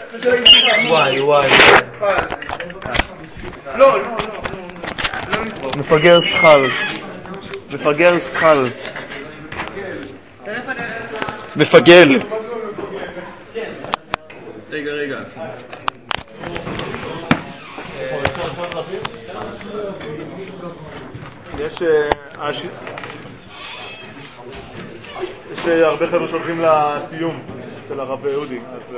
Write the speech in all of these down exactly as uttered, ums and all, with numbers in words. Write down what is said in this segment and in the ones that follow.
וואי וואי לא, לא, לא. מפגר שחל מפגר שחל מפגל רגע, רגע. יש יש הרבה חבר'ה שהולכים לסיום אצל הרב אודי, אז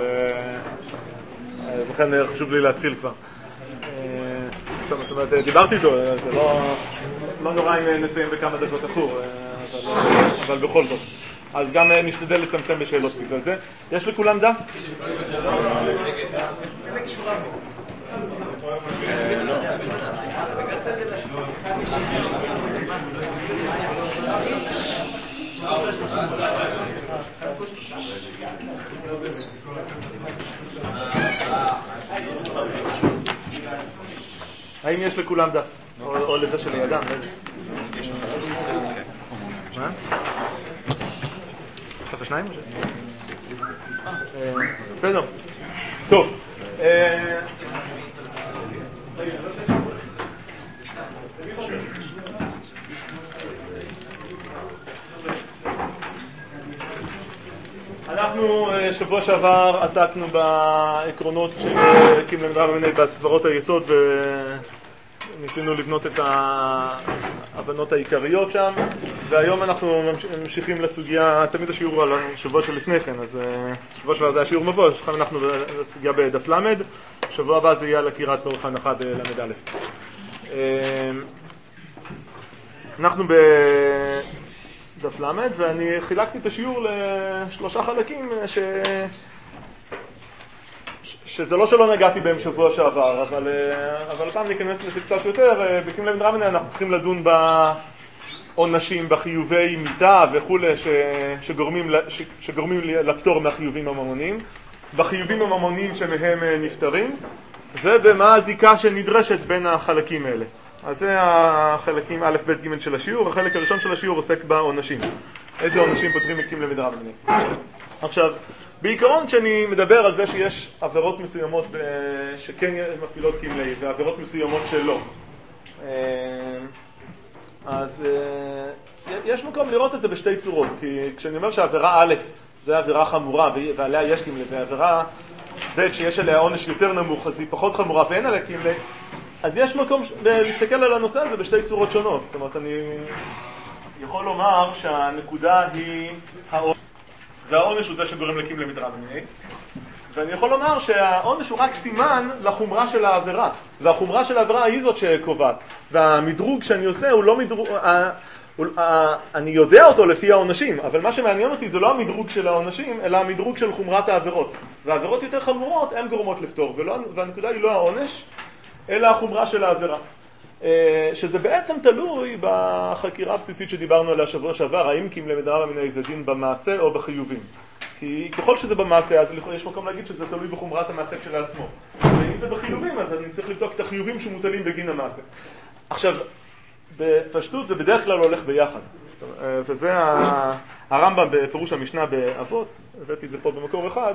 לכן חשוב לי להתחיל כבר. זאת אומרת, דיברתי איתו, זה לא נורא אם נסיים בכמה דקות אחור, אבל בכל זאת. אז גם נשתדל לצמצם בשאלות בגלל זה. יש לכולם דף? האם יש לכולם דף? או לזה שלידם? מה? ככה שניים או ש... בסדר. טוב. אנחנו שבוע שעבר עסקנו בעקרונות של קים למדרב מיני בסברות היסוד וניסינו לבנות את ההבנות העיקריות שם, והיום אנחנו ממשיכים לסוגיה, תמיד השיעור הוא על השבוע שלפני כן, אז שבוע שעבר זה השיעור מבוא, עכשיו אנחנו בסוגיה בדף למד, שבוע הבא זה יהיה על הקירת צורך הנחה בלמד א'. אנחנו ב... דף למד, ואני חילקתי את השיעור לשלושה חלקים ש... ש... שזה לא שלא נגעתי בהם שבוע שעבר, אבל, אבל פעם ניכנס לזה קצת יותר. בקים למד רבנן אנחנו צריכים לדון בעונשים, בחיובי מיתה וכו' ש... שגורמים, ש... שגורמים לפטור מהחיובים הממוניים, בחיובים הממוניים שמהם נפטרים, ובמה הזיקה שנדרשת בין החלקים האלה. אז זה החלקים א' ב' ג' של השיעור. החלק הראשון של השיעור עוסק בעונשים. איזה עונשים פותרים מקים למד רבנן. עכשיו, בעיקרון כשאני מדבר על זה שיש עבירות מסוימות שכן מפעילות קמלי ועבירות מסוימות שלא, אז יש מקום לראות את זה בשתי צורות. כי כשאני אומר שהעבירה א' זה עבירה חמורה ועליה יש קמלי, והעבירה ב' שיש עליה עונש יותר נמוך אז היא פחות חמורה ואין עליה קמלי, אז יש מקום להסתכל על הנושא הזה בשתי צורות שונות. זאת אומרת, אני יכול לומר שהנקודה היא העונש, והעונש הוא זה שגורם לקים למד רבנן, ואני יכול לומר שהעונש הוא רק סימן לחומרה של העבירה, והחומרה של העבירה היא זאת שקובעת, והמדרוג שאני עושה הוא לא מדרוג, אני יודע אותו לפי העונשים, אבל מה שמעניין אותי זה לא המדרוג של העונשים, אלא המדרוג של חומרת העבירות, והעבירות יותר חמורות הן גורמות לפטור, והנקודה היא לא העונש אלא החומרה של העבירה, שזה בעצם תלוי בחקירה הבסיסית שדיברנו עליה שבוע שעבר, האם קים למד רבנן איזה דין במעשה או בחיובים. כי ככל שזה במעשה, אז יש מקום להגיד שזה תלוי בחומרת המעשה כשלעצמו. ואם זה בחיובים, אז אני צריך לבדוק את החיובים שמוטלים בגין המעשה. עכשיו, בפשטות זה בדרך כלל הולך ביחד. וזה הרמב"ם בפירוש המשנה באבות, הבאתי את זה פה במקור אחד,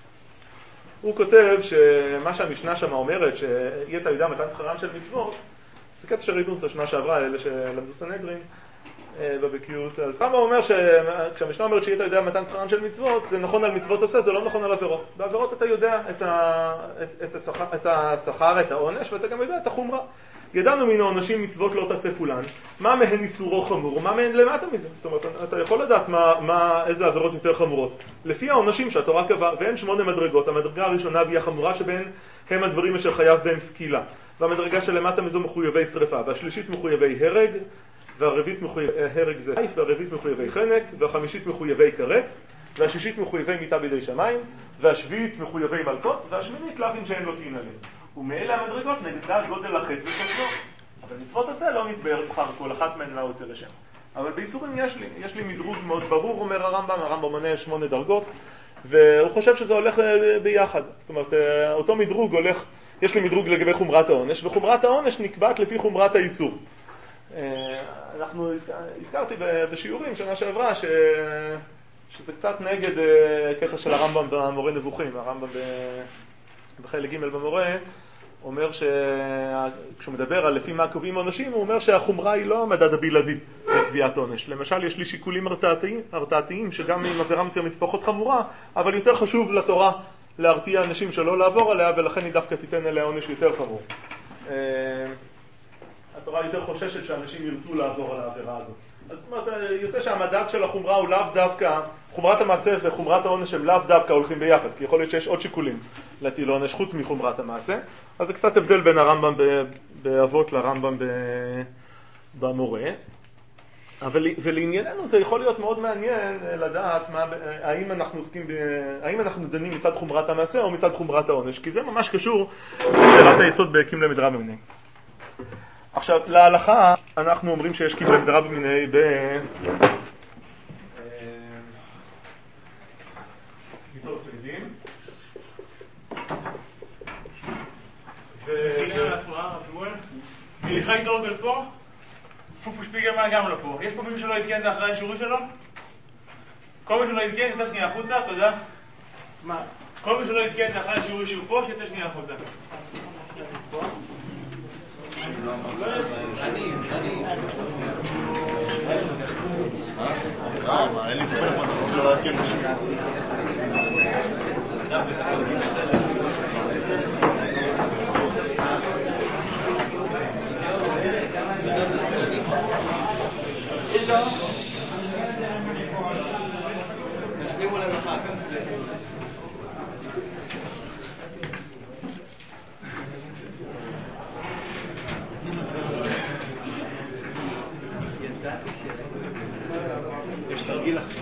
הוא כותב שמה שהמשנה שם אומרת, שיהיה אתה יודע מתן שכרן של מצוות, זה קטע שראינו את השנה שעברה, אלה שלמדו סנהדרין בבקיאות. אז כמה הוא אומר שכשהמשנה אומרת שיהיה אתה יודע מתן שכרן של מצוות, זה נכון על מצוות עשה, זה לא נכון על עבירות. בעבירות אתה יודע את, ה, את, את, השכר, את השכר, את העונש, ואתה גם יודע את החומרה. ידענו מן העונשים מצוות לא תעשה כולן, מה מהן איסורו חמור, מה מהן למטה מזה. זאת אומרת, אתה יכול לדעת מה, מה, איזה עבירות יותר חמורות. לפי העונשים שהתורה קבעה, והן שמונה מדרגות, המדרגה הראשונה והיא החמורה שבהן הם הדברים אשר חייב בהם סקילה. והמדרגה של למטה מזו מחויבי שריפה, והשלישית מחויבי הרג, והרביעית מחויבי הרג זה חייף, והרביעית מחויבי חנק, והחמישית מחויבי כרת, והשישית מחויבי מיטה בידי שמיים, והשביעית מחויבי מלכות, והשמינית לאווין שאין לו קין עליהם. ומאלה המדרגות נגדה גודל החץ וחסרו. אבל מצוות עשה לא נתבאר שכר, כל אחת מהן לא יוצא לשם. אבל באיסורים יש לי, יש לי מדרוג מאוד ברור, אומר הרמב"ם, הרמב"ם מונה שמונה דרגות, והוא חושב שזה הולך ביחד. זאת אומרת, אותו מדרוג הולך, יש לי מדרוג לגבי חומרת העונש, וחומרת העונש נקבעת לפי חומרת האיסור. אנחנו, הזכרתי בשיעורים שנה שעברה, ש... שזה קצת נגד קטע של הרמב"ם במורה נבוכים, הרמב"ם בחלק ג' במורה, אומר שכשהוא מדבר על לפי מה קובעים עונשים, הוא אומר שהחומרה היא לא המדד הבלעדי לקביעת עונש. למשל, יש לי שיקולים הרתעתיים, הרתעתיים שגם אם עבירה מסוימת פחות חמורה, אבל יותר חשוב לתורה להרתיע אנשים שלא לעבור עליה, ולכן היא דווקא תיתן עליה עונש יותר חמור. התורה יותר חוששת שאנשים ירצו לעבור על העבירה הזאת. אז זאת אומרת, יוצא שהמדד של החומרה הוא לאו דווקא, חומרת המעשה וחומרת העונש הם לאו דווקא הולכים ביחד, כי יכול להיות שיש עוד שיקולים להטיל עונש חוץ מחומרת המעשה. אז זה קצת הבדל בין הרמב"ם באבות לרמב"ם במורה. אבל, ולענייננו זה יכול להיות מאוד מעניין לדעת מה, האם אנחנו עוסקים, האם אנחנו דנים מצד חומרת המעשה או מצד חומרת העונש, כי זה ממש קשור לשאלת היסוד בהקים למד רב מיני. עכשיו, להלכה אנחנו אומרים שיש קים למד רב מיני ב... מיתות עדים. מיליחי דורגל פה, פופו שפיגלמן גם לא פה. יש פה מישהו שלא התקן את האחרי השיעורי שלו? כל מי שלא התקן, יצא שנייה החוצה, תודה. מה? כל מי שלא התקן את האחרי השיעורי שהוא פה, שיצא שנייה החוצה. אני, אני... מה? אין לי טלפון, אני לא אתקן בשנייה. נשלימו למחק. יש תרגיל עכשיו.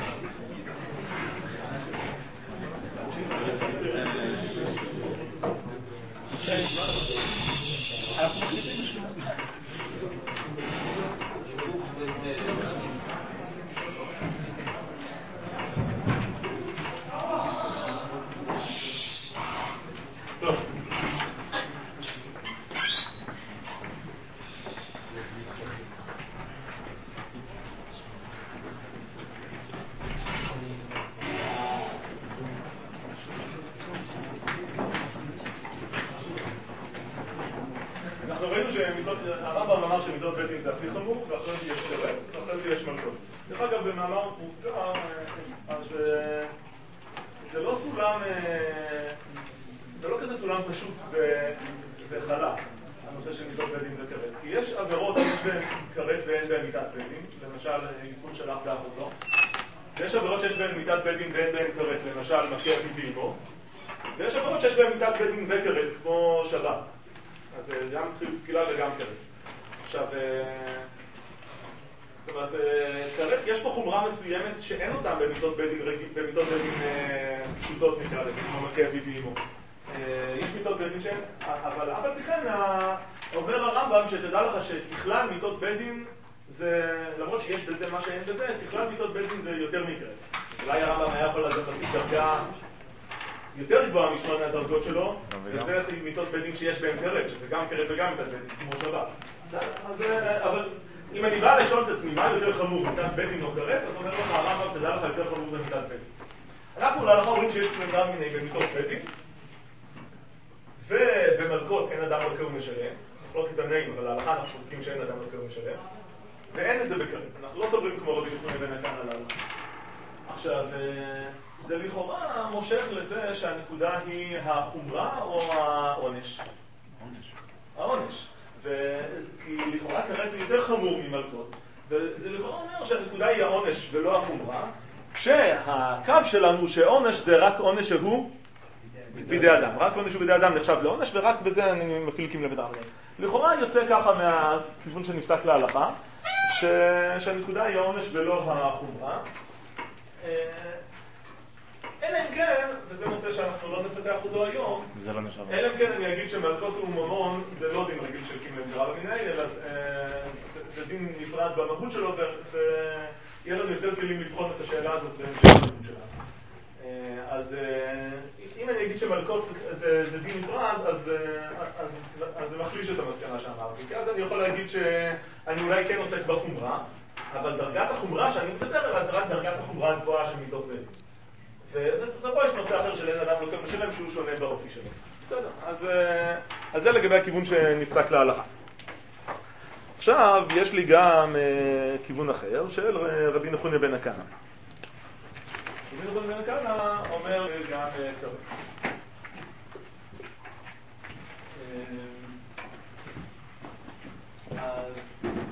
הרמב"ם אמר שמידות בית דין זה הכי חמור, ואחרי זה יש שרת, ואחרי זה יש מלכות. דרך אגב, במאמר מוסגר, אז זה לא סולם, זה לא כזה סולם פשוט וחלק, הנושא של מידות בית דין וכרת. כי יש עבירות שיש בהן כרת ואין בהן מיתת בית דין, למשל איסור שלח באחותו. ויש עבירות שיש בהן מיתת בית דין ואין בהן כרת, למשל מכה אביו ואמו. ויש עבירות שיש בהן מיתת בית דין וכרת, כמו שבת. אז גם צריך סקילה וגם כרת. עכשיו, זאת אומרת, כרת, יש פה חומרה מסוימת שאין אותם במיתות בית דין רגיל, במיתות בית דין פשוטות נקרא לזה, כמו מכה אביו ואמו. יש מיתות בית דין שאין, אבל אף על פי כן, אומר הרמב"ם שתדע לך שככלל מיתות בית דין, למרות שיש בזה מה שאין בזה, ככלל מיתות בית דין זה יותר מכרת. אולי הרמב"ם היה יכול לדעת להשיג דרגה יותר גבוהה משמונה הדרגות שלו, וזה מיתות בית דין שיש בהם כרת, שזה גם כרת וגם מיתת בית דין, כמו שבת. אבל אם אני בא לשאול את עצמי מה יותר חמור, מיתת בית דין או כרת, אז אומר לך הרמב"ם, תדע לך יותר חמור זה מיתת בית דין. אנחנו להלכה אומרים שיש גם מיני במיתות בית דין, ובמלכות אין אדם מלכה ומשלם, לא כתנאים, אבל להלכה אנחנו חוזקים שאין אדם מלכה ומשלם, ואין את זה בכרת. אנחנו לא סוברים כמו רבי יוחנן בן עקן על ההלכה. עכשיו, זה לכאורה מושך לזה שהנקודה היא החומרה או העונש? העונש. העונש. כי לכאורה כרת זה יותר חמור ממלכות, וזה לכאורה אומר שהנקודה היא העונש ולא החומרה, כשהקו שלנו שעונש זה רק עונש שהוא בידי אדם. רק עונש הוא בידי אדם נחשב לעונש, ורק בזה אני מפעיל קים לבית רב. לכאורה יוצא ככה מהכיוון שנפסק להלכה, שהנקודה היא העונש ולא החומרה. אלא אם כן, וזה נושא שאנחנו לא נפתח אותו היום, זה לא נחשב. אלא אם כן אני אגיד שמלכות וממון זה לא דין רגיל של קים לבית רב מיני, אלא זה דין נפרד במהות שלו, ויהיה לנו יותר כלים לבחון את השאלה הזאת בהמשך הדין שלנו. אז אם אני אגיד שמלכות זה, זה דין נפרד, אז, אז, אז זה מחליש את המסקנה שאמרתי. כי אז אני יכול להגיד שאני אולי כן עוסק בחומרה, אבל דרגת החומרה שאני מדבר עליה זה רק דרגת החומרה הגבוהה של מיתות בית דין. ופה יש נושא אחר של אין אדם מלכה ומשלם שהוא שונה באופי שלו. בסדר, אז, אז זה לגבי הכיוון שנפסק להלכה. עכשיו יש לי גם uh, כיוון אחר של רבי נחוניה בן הקנה. רבי נחוניה בן הקנה אומר גם ככה. Uh, אז,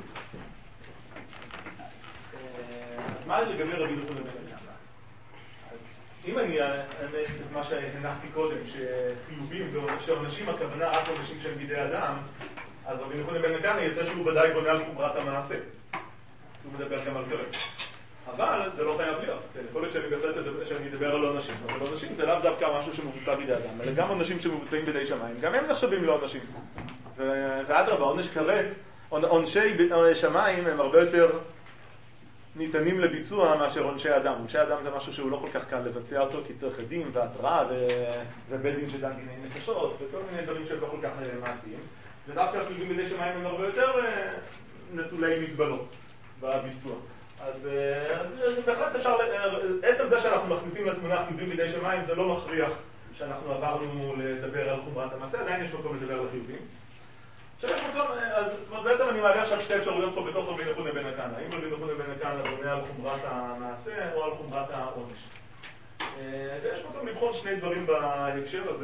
uh, אז מה לגבי רבי נחוניה בן הקנה? אז אם אני אמס את מה שהנחתי קודם, שחיובים ועונשים הכוונה רק עונשים שהם בידי אדם, אז רבי נחוניה בן הקנה יצא שהוא ודאי בונה על חומרת המעשה. הוא מדבר גם על כרת. אבל זה לא חייב להיות. יכול להיות שאני בהחלט שאני אדבר על עונשים. אבל עונשים זה לאו דווקא משהו שמבוצע בידי אדם, אלא גם עונשים שמבוצעים בידי שמיים. גם הם נחשבים לעונשים. ואדרבה, עונש כרת, עונשי שמיים הם הרבה יותר ניתנים לביצוע מאשר עונשי אדם. עונשי אדם זה משהו שהוא לא כל כך קל לבצע אותו, כי צריך עדים והתראה ובית דין שדן דיני נפשות וכל מיני דברים שהם לא כל כך מעשיים. ודווקא החיובים בידי שמיים הם הרבה יותר נטולי מגבלות בביצוע. אז, אז בהחלט אפשר, עצם זה שאנחנו מכניסים לתמונה חיובים בידי שמיים זה לא מכריח שאנחנו עברנו לדבר על חומרת המעשה, עדיין יש מקום לדבר על החיובים. עכשיו יש מקום, אז זאת אומרת, בעצם אני מעלה עכשיו שתי אפשרויות פה בתוך רבי נחוניה בן הקנה. האם רבי נחוניה בן הקנה בונה על חומרת המעשה או על חומרת העונש. ויש מקום לבחון שני דברים בהקשר הזה.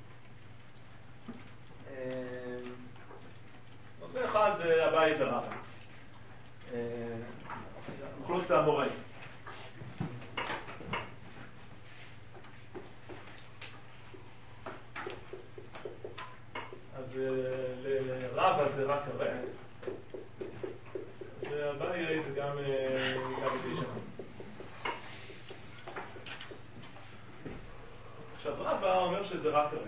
נושא אחד זה אביי ורבא. מחלוקת האמוראים. אז לרבא זה רק כרת, ואביי זה גם בידי שמיים. עכשיו רבא אומר שזה רק כרת.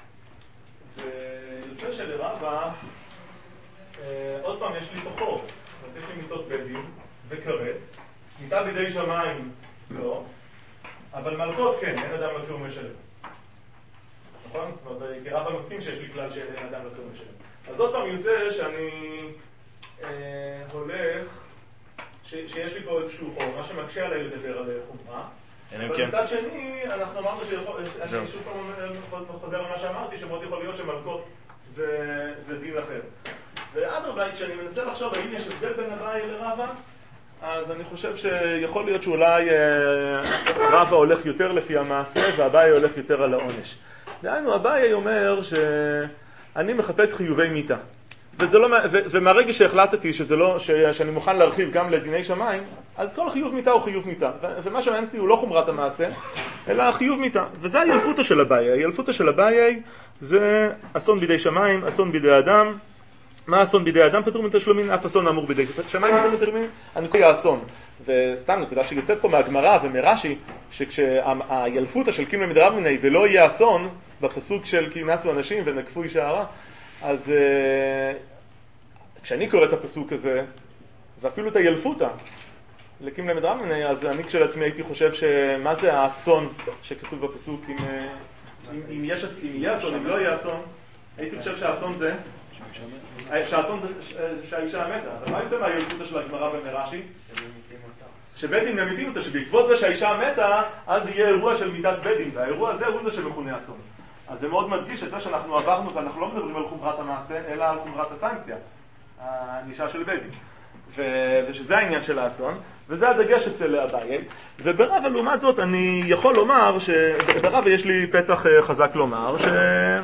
ויוצא שלרבא, עוד פעם יש לי תוכו, יש לי מיטות בית דין וכרת, מיטה בידי שמיים לא, אבל מלכות כן, אין אדם לכלום משלם. נכון? זאת אומרת, כי רבא מסכים שיש לי כלל שאין אדם לכלום משלם. אז עוד פעם יוצא שאני אה, הולך, ש, שיש לי פה איזשהו חור, מה שמקשה עליי לדבר על חומרה. אבל מצד שני, אנחנו אמרנו שאני שוב פעם חוזר על מה שאמרתי, שמאוד יכול להיות שמלכות זה, זה דין אחר. ואדרבה, כשאני מנסה לחשוב האם יש הבדל בין אביי לרבא, אז אני חושב שיכול להיות שאולי רבא הולך יותר לפי המעשה ואביי הולך יותר על העונש. דהיינו, אביי אומר שאני מחפש חיובי מיתה. וזה לא, ו, ומהרגע שהחלטתי שזה לא, ש, שאני מוכן להרחיב גם לדיני שמיים, אז כל חיוב מיתה הוא חיוב מיתה. ו, ומה שמעניין הוא לא חומרת המעשה, אלא חיוב מיתה. וזה הילפותא של אביי. הילפותא של אביי זה אסון בידי שמיים, אסון בידי אדם. מה אסון בידי אדם? פטור מתשלומים, אף אסון אמור בידי שמיים פטור מתשלומים, הנקודה האסון. וסתם נקודה שיוצאת פה מהגמרא ומרש"י, שכשהילפותא של קימלי מדרבנן ולא יהיה אסון, בפסוק של כי נצו אנשים ונקפו אישה הרע, אז uh, כשאני קורא את הפסוק הזה, ואפילו את הילפותא לקימלי מדרבנן, אז אני כשלעצמי הייתי חושב שמה זה האסון שכתוב בפסוק, אם, אם, אם, יש, אם יהיה אסון, אם לא יהיה אסון, הייתי חושב שהאסון זה שהאסון זה שהאישה מתה. אבל מה יוצא מהילפותא של הגמרא ומרש"י? שבית דין ממיתים אותה, שבעקבות זה שהאישה מתה, אז יהיה אירוע של מיתת בית דין, והאירוע הזה הוא זה שמכונה אסון. אז זה מאוד מדגיש את זה שאנחנו עברנו, ואנחנו לא מדברים על חומרת המעשה, אלא על חומרת הסנקציה, הענישה של בית דין. ו- ושזה העניין של האסון, וזה הדגש אצל אביי. וברבא לעומת זאת אני יכול לומר, שברבא יש לי פתח חזק לומר, ש...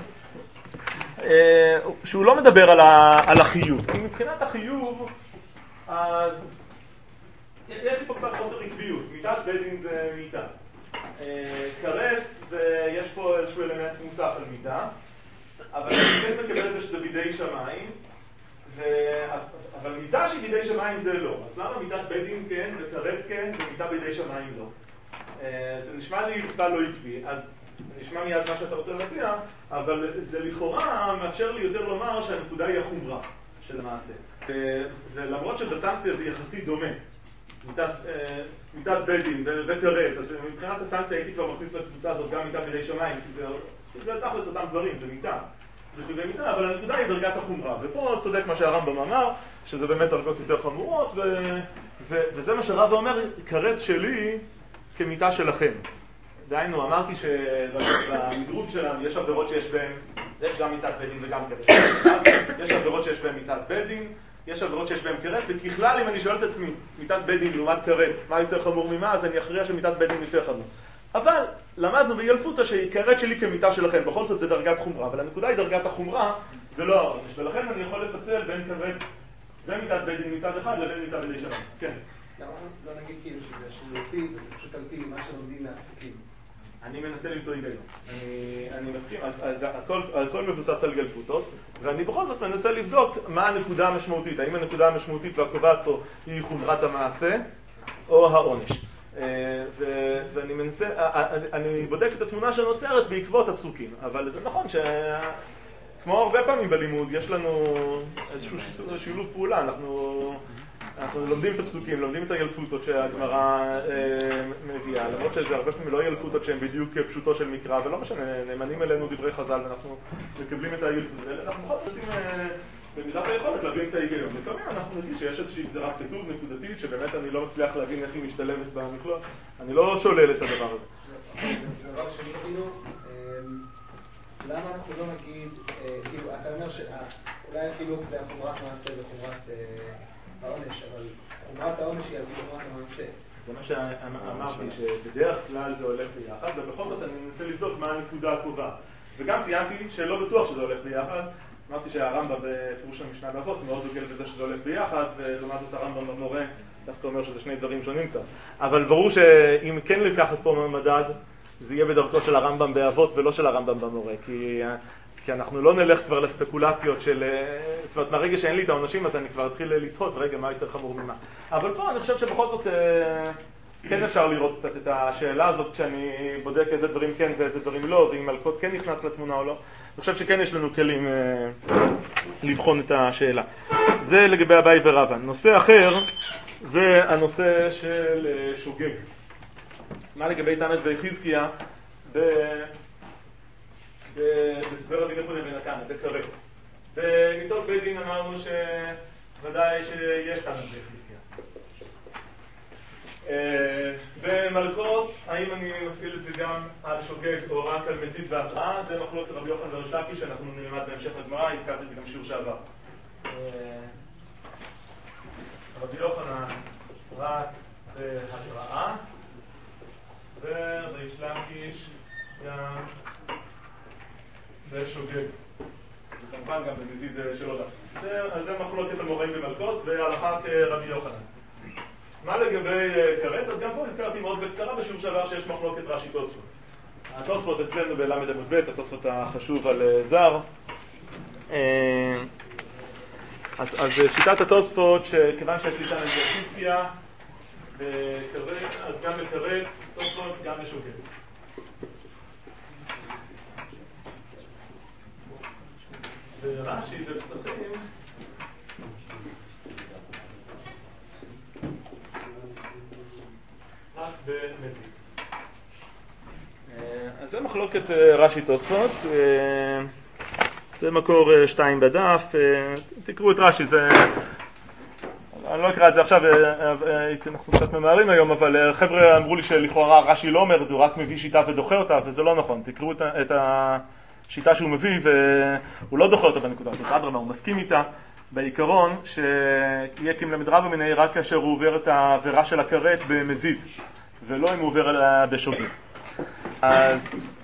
שהוא לא מדבר על, ה... על החיוב. כי מבחינת החיוב, אז יש לי פה קצת חוסר עקביות. מיתת בית דין זה מיתה. כרת, ויש פה איזשהו אלמנט מוסף על מיתה, אבל אני באמת מקבל את זה שזה בידי שמיים, ו... אבל מיתה שהיא בידי שמיים זה לא. אז למה מיתת בית דין כן, וכרת כן, ומיתה בידי שמיים לא? זה נשמע לי בכלל לא עקבי, אז נשמע מיד מה שאתה רוצה להציע, אבל זה לכאורה מאפשר לי יותר לומר שהנקודה היא החומרה של המעשה. ולמרות שבסנקציה זה יחסית דומה, מיתת בית דין וכרת, אז מבחינת הסנקציה הייתי כבר מכניס לקבוצה הזאת גם מיתה בידי שמיים, כי זה תכלס אותם דברים, זה מיתה. זה חיובי מיתה, אבל הנקודה היא דרגת החומרה. ופה צודק מה שהרמב"ם אמר, שזה באמת דרגות יותר חמורות, וזה מה שרבא אומר, כרת שלי כמיתה שלכם. דהיינו, אמרתי שבמדרוג שלנו יש עבירות שיש בהן, יש גם מיתת בית דין וגם כרת. יש עבירות שיש בהן מיתת בית דין, יש עבירות שיש בהן כרת, וככלל אם אני שואל את עצמי, מיתת בית דין לעומת כרת, מה יותר חמור ממה, אז אני אכריע שמיתת בית דין יותר חמור. אבל למדנו בילפותא שהיא כרת שלי כמיתה שלכם, בכל זאת זה דרגת חומרה, אבל הנקודה היא דרגת החומרה ולא העונש, ולכן אני יכול לפצל בין כרת ומיתת בית דין מצד אחד לבין מיתת בית דין שלנו. כן. למה לא נגיד כאילו שזה שילופי וזה פשוט על פי מה שלומדים מהפסוקים? אני מנסה למצוא היגיון. אני, אני מסכים, אז הכל, הכל מבוסס על גלפותות, ואני בכל זאת מנסה לבדוק מה הנקודה המשמעותית. האם הנקודה המשמעותית והקובעת פה היא חומרת המעשה או העונש. ו, ואני מנסה, אני בודק את התמונה שנוצרת בעקבות הפסוקים, אבל זה נכון שכמו הרבה פעמים בלימוד יש לנו איזשהו שילוב פעולה. אנחנו אנחנו לומדים את הפסוקים, לומדים את הילפותות שהגמרא אה, מביאה, למרות שזה הרבה פעמים לא ילפותות שהן בדיוק פשוטו של מקרא, ולא משנה, נאמנים אלינו דברי חז"ל ואנחנו מקבלים את הילפותות האלה, אנחנו בכל זאת עושים אה, במידת היכולת להבין את ההיגיון. לפעמים אנחנו נגיד שיש איזושהי גזירת כתוב נקודתית שבאמת אני לא מצליח להבין איך היא משתלבת במכלול, אני לא שולל את הדבר הזה. דבר שני כאילו, למה אנחנו לא נגיד, כאילו, אתה אומר שאולי כאילו זה החומרת מעשה וחומרת העונש, אבל חומרת העונש היא על פי חומרת המעשה. זה מה שאמרתי, שבדרך כלל זה הולך ביחד, ובכל זאת אני מנסה לבדוק מה הנקודה הקובעת. וגם ציינתי שלא בטוח שזה הולך ביחד. אמרתי שהרמב"ם בפירוש המשנה באבות מאוד דוגל בזה שזה הולך ביחד, ולעומת זאת הרמב"ם במורה דווקא אומר שזה שני דברים שונים קצת. אבל ברור שאם כן לקחת פה מדד, זה יהיה בדרכו של הרמב"ם באבות ולא של הרמב"ם במורה, כי... כי אנחנו לא נלך כבר לספקולציות של... זאת אומרת, מהרגע שאין לי את העונשים, אז אני כבר אתחיל לתהות, רגע, מה יותר חמור ממה. אבל פה אני חושב שבכל זאת כן אפשר לראות קצת את השאלה הזאת, כשאני בודק איזה דברים כן ואיזה דברים לא, ואם מלכות כן נכנס לתמונה או לא. אני חושב שכן יש לנו כלים לבחון את השאלה. זה לגבי אביי ורבא. נושא אחר, זה הנושא של שוגג. מה לגבי תנא וחזקיה? ב... בדבר רבי נחמן בן הקנה, בכרת. ומתוך בית דין אמרנו שוודאי שיש תנא וחזקיה. במלכות, האם אני מפעיל את זה גם על שוגג או רק על מזיד והתראה? זה מחלוקת רבי יוחנן וריש לקיש שאנחנו נלמד בהמשך הגמרא, הזכרתי את זה גם שיעור שעבר. רבי יוחנן רק בהתראה, וריש לקיש גם בשוגג. וכמובן גם במזיד שלא דף. אז זה מחלוקת המוראים במלכות והלכה כרבי יוחנן. מה לגבי כרת? אז גם פה הזכרתי מאוד בקצרה בשיעור שעבר שיש מחלוקת רש"י תוספות. התוספות אצלנו בלמד עמוד ב', התוספות החשוב על זר. אז שיטת התוספות, שכיוון שיש לי כאן אינדרסיפיה, אז גם בכרת, תוספות, גם בשוגג. ורש"י בפסחים רק במזיד. אז זה מחלוקת רש"י תוספות, זה מקור שתיים בדף, תקראו את רש"י, זה... אני לא אקרא את זה עכשיו, אנחנו קצת ממהרים היום, אבל חבר'ה אמרו לי שלכאורה רש"י לא אומר את זה, הוא רק מביא שיטה ודוחה אותה, וזה לא נכון. תקראו את השיטה שהוא מביא, והוא לא דוחה אותה בנקודה הזאת. אדרבה, הוא מסכים איתה בעיקרון שיהיה כמלמד רבא מיניה רק כאשר הוא עובר את העבירה של הכרת במזיד, ולא אם הוא עובר עליה בשוגג. אז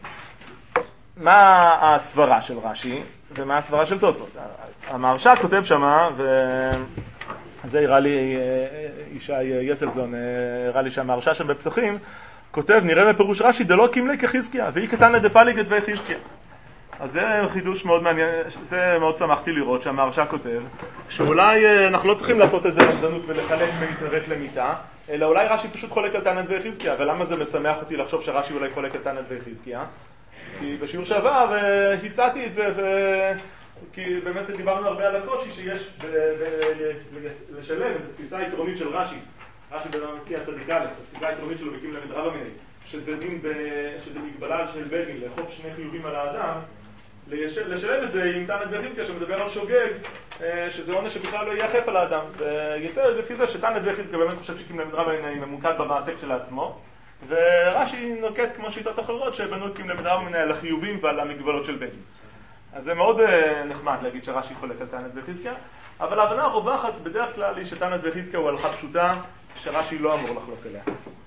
מה הסברה של רש"י ומה הסברה של תוספות? המהרש"א כותב שמה, וזה הראה לי ישי יסלזון, הראה לי שהמהרש"א שם בפסחים, כותב, נראה בפירוש רש"י, דלא קימלי כחזקיה, והיא קטנה דפליגת וחזקיה. אז זה חידוש מאוד מעניין, זה מאוד שמחתי לראות שהמהרש"א כותב, שאולי אנחנו לא צריכים לעשות איזה רמדנות ולחלק מיתרת למיתה, אלא אולי רש"י פשוט חולק על תנא וחזקיה, ולמה זה משמח אותי לחשוב שרש"י אולי חולק על תנא וחזקיה? כי בשיעור שעבר הצעתי את זה, ו... כי באמת דיברנו הרבה על הקושי שיש ב... ב... לשלם את התפיסה העקרונית של רש"י, רש"י במציע צדיק א', התפיסה העקרונית שלו בקים למד רבא מיניה, שזה דין ב... שזה מגבלה של בית דין, לאכוף שני חיובים על האדם, לשלם את זה עם תנא וחזקיה שמדבר על שוגג, שזה עונש שבכלל לא ייאכף על האדם. ויצא לפי זה שתנא וחזקיה באמת חושב שקים למד רבא מיניה ממוקד במעשה של עצמו, ורש"י נוקט כמו שיטות אחרות שבנו את כמלמד רב מיניה על החיובים ועל המגבלות של בגין. אז זה מאוד נחמד להגיד שרש"י חולק על תענית וחזקיה, אבל ההבנה הרווחת בדרך כלל היא שתענית וחזקיה הוא הלכה פשוטה שרש"י לא אמור לחלוק אליה.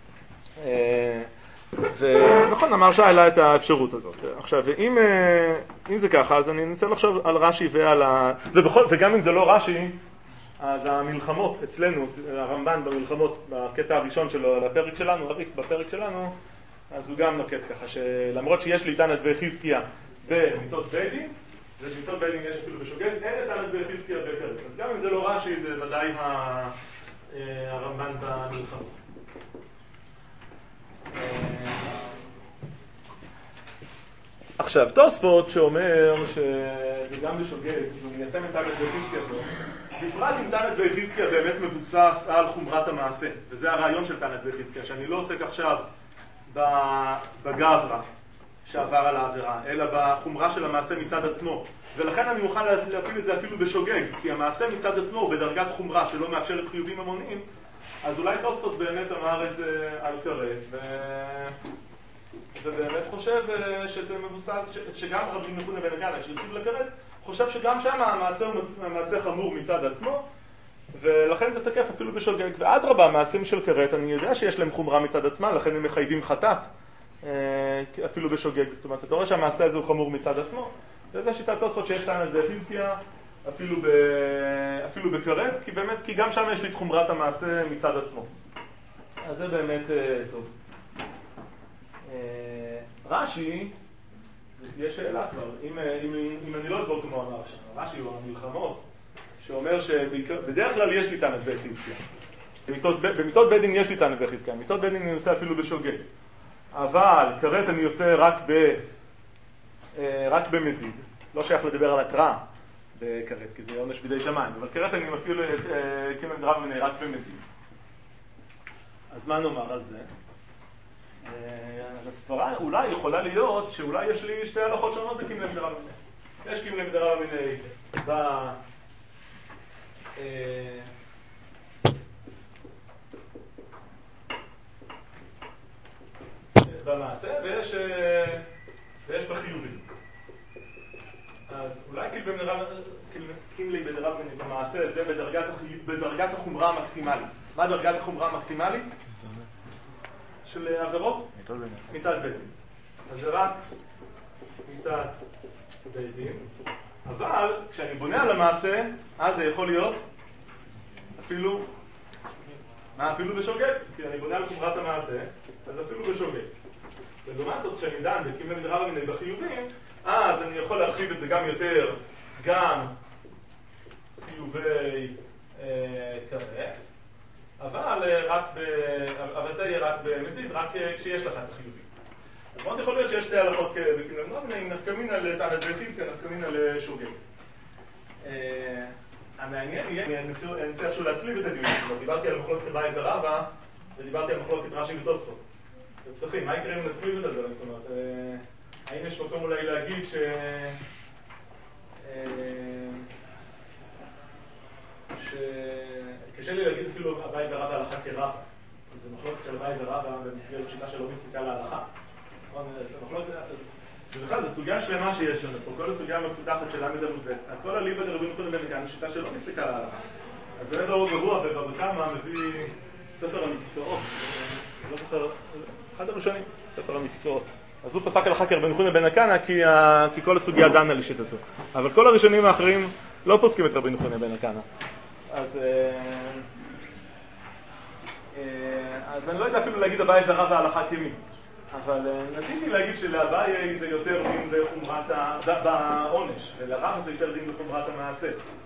ונכון, אמר שהעלה את האפשרות הזאת. עכשיו, אם, אם זה ככה, אז אני אנסה לחשוב על רש"י ועל ה... ובכל, וגם אם זה לא רש"י, אז המלחמות אצלנו, הרמב"ן במלחמות, בקטע הראשון שלו, על הפרק שלנו, הריף בפרק שלנו, אז הוא גם נוקט ככה, שלמרות שיש לי תענית וחזקיה במיתות בית דין, ובמיתות בית דין יש אפילו בשוגג, אין את תענית וחזקיה בפרק. אז גם אם זה לא רש"י, זה ודאי הרמב"ן במלחמות. עכשיו, תוספות שאומר שזה גם בשוגג, הוא מיישם את תענית וחזקיה פה, בפרט אם תענית וחזקיה באמת מבוסס על חומרת המעשה, וזה הרעיון של תענית וחזקיה, שאני לא עוסק עכשיו בגברא שעבר על העבירה, אלא בחומרה של המעשה מצד עצמו, ולכן אני מוכן להפעיל את זה אפילו בשוגג, כי המעשה מצד עצמו הוא בדרגת חומרה שלא מאפשרת חיובים המוניים, אז אולי תוספות באמת אמר את זה על כרת, ו... ובאמת חושב שזה מבוסס, שגם רבי נחוניה בן הגנה, כשהציב לכרת, חושב שגם שם המעשה הוא מעשה חמור מצד עצמו, ולכן זה תקף אפילו בשוגג. ואדרבה, מעשים של כרת, אני יודע שיש להם חומרה מצד עצמה, לכן הם מחייבים חטאת, אפילו בשוגג. זאת אומרת, אתה רואה שהמעשה הזה הוא חמור מצד עצמו, וזה שיטת תוספות שיש תענית וחזקיה, אפילו, ב... אפילו בכרת, כי באמת, כי גם שם יש לי את חומרת המעשה מצד עצמו. אז זה באמת טוב. רש"י, יש שאלה כבר, אם, אם, אם אני לא אסבור כמו אמר שם, רש"י הוא המלחמות, שאומר שבדרך כלל יש לי תענית וחזקיה. במיתות בית דין יש לי תענית וחזקיה, במיתות בית דין אני עושה אפילו בשוגג. אבל כרת אני עושה רק, ב, רק במזיד, לא שייך לדבר על התראה בכרת, כי זה עונש בידי שמיים, אבל כרת אני אפילו כמלמד רב מיניה רק במזיד. אז מה נאמר על זה? אז הסברה אולי יכולה להיות שאולי יש לי שתי הלכות שונות בכמלמד רב מיניה. יש כמלמד רב מיניה ב... במעשה ויש, ויש בחיובים. אז אולי כמלמד רב מיניה במעשה זה בדרגת, בדרגת החומרה המקסימלית. מה דרגת החומרה המקסימלית? של עבירות? מיתת בית דין. אז זה רק מיתת בית דין. אבל כשאני בונה על המעשה, אז זה יכול להיות אפילו, מה אפילו בשוגג? כי אני בונה על חומרת המעשה, אז אפילו בשוגג. ולעומת זאת, כשאני דן בכמלמד רב מיניה בחיובים, אז אני יכול להרחיב את זה גם יותר, גם חיובי כרת. אבל רק ב... אבל זה יהיה רק במזיד, רק כשיש לך את החיובים. אז מאוד יכול להיות שיש שתי הלכות בכמלמד רב מיניה, נפקא מינה לתענית וחזקיה, נפקא מינה לשוגג. המעניין יהיה, אני אנסה איכשהו להצליב את הדיון, דיברתי על מחלוקת אביי ורבא, ודיברתי על מחלוקת רש"י ותוספות. אתם צריכים, מה יקרה אם נצליב את הדברים? זאת אומרת, האם יש מקום אולי להגיד ש... שקשה לי להגיד אפילו אביי ורבא הלכה כרבא. זה מחלוקת של אביי ורבא במסגרת שיטה שלא מפסיקה להלכה. ובכלל, זו סוגיה שלמה שיש לנו פה, כל הסוגיה המפותחת של עמד המובט. כל הליבה דרבי נחוניה בן הגנה, שיטה שלא מפסיקה להלכה. אז באמת אור גרוע בבבא קמא מביא ספר המקצועות. לא זוכר, אחד הראשונים, ספר המקצועות. אז הוא פסק הלכה כרבי נחוניה בן הגנה כי, כי כל הסוגיה דנה לשיטתו. אבל כל הראשונים האחרים לא פוסקים את רבי נחוניה בן הגנה. אז, אז אני לא יודע אפילו להגיד אביי ורבא הלכה כמי. אבל נטיתי להגיד שלאביי זה יותר דין בחומרת בעונש, ולרבא זה יותר דין בחומרת המעשה.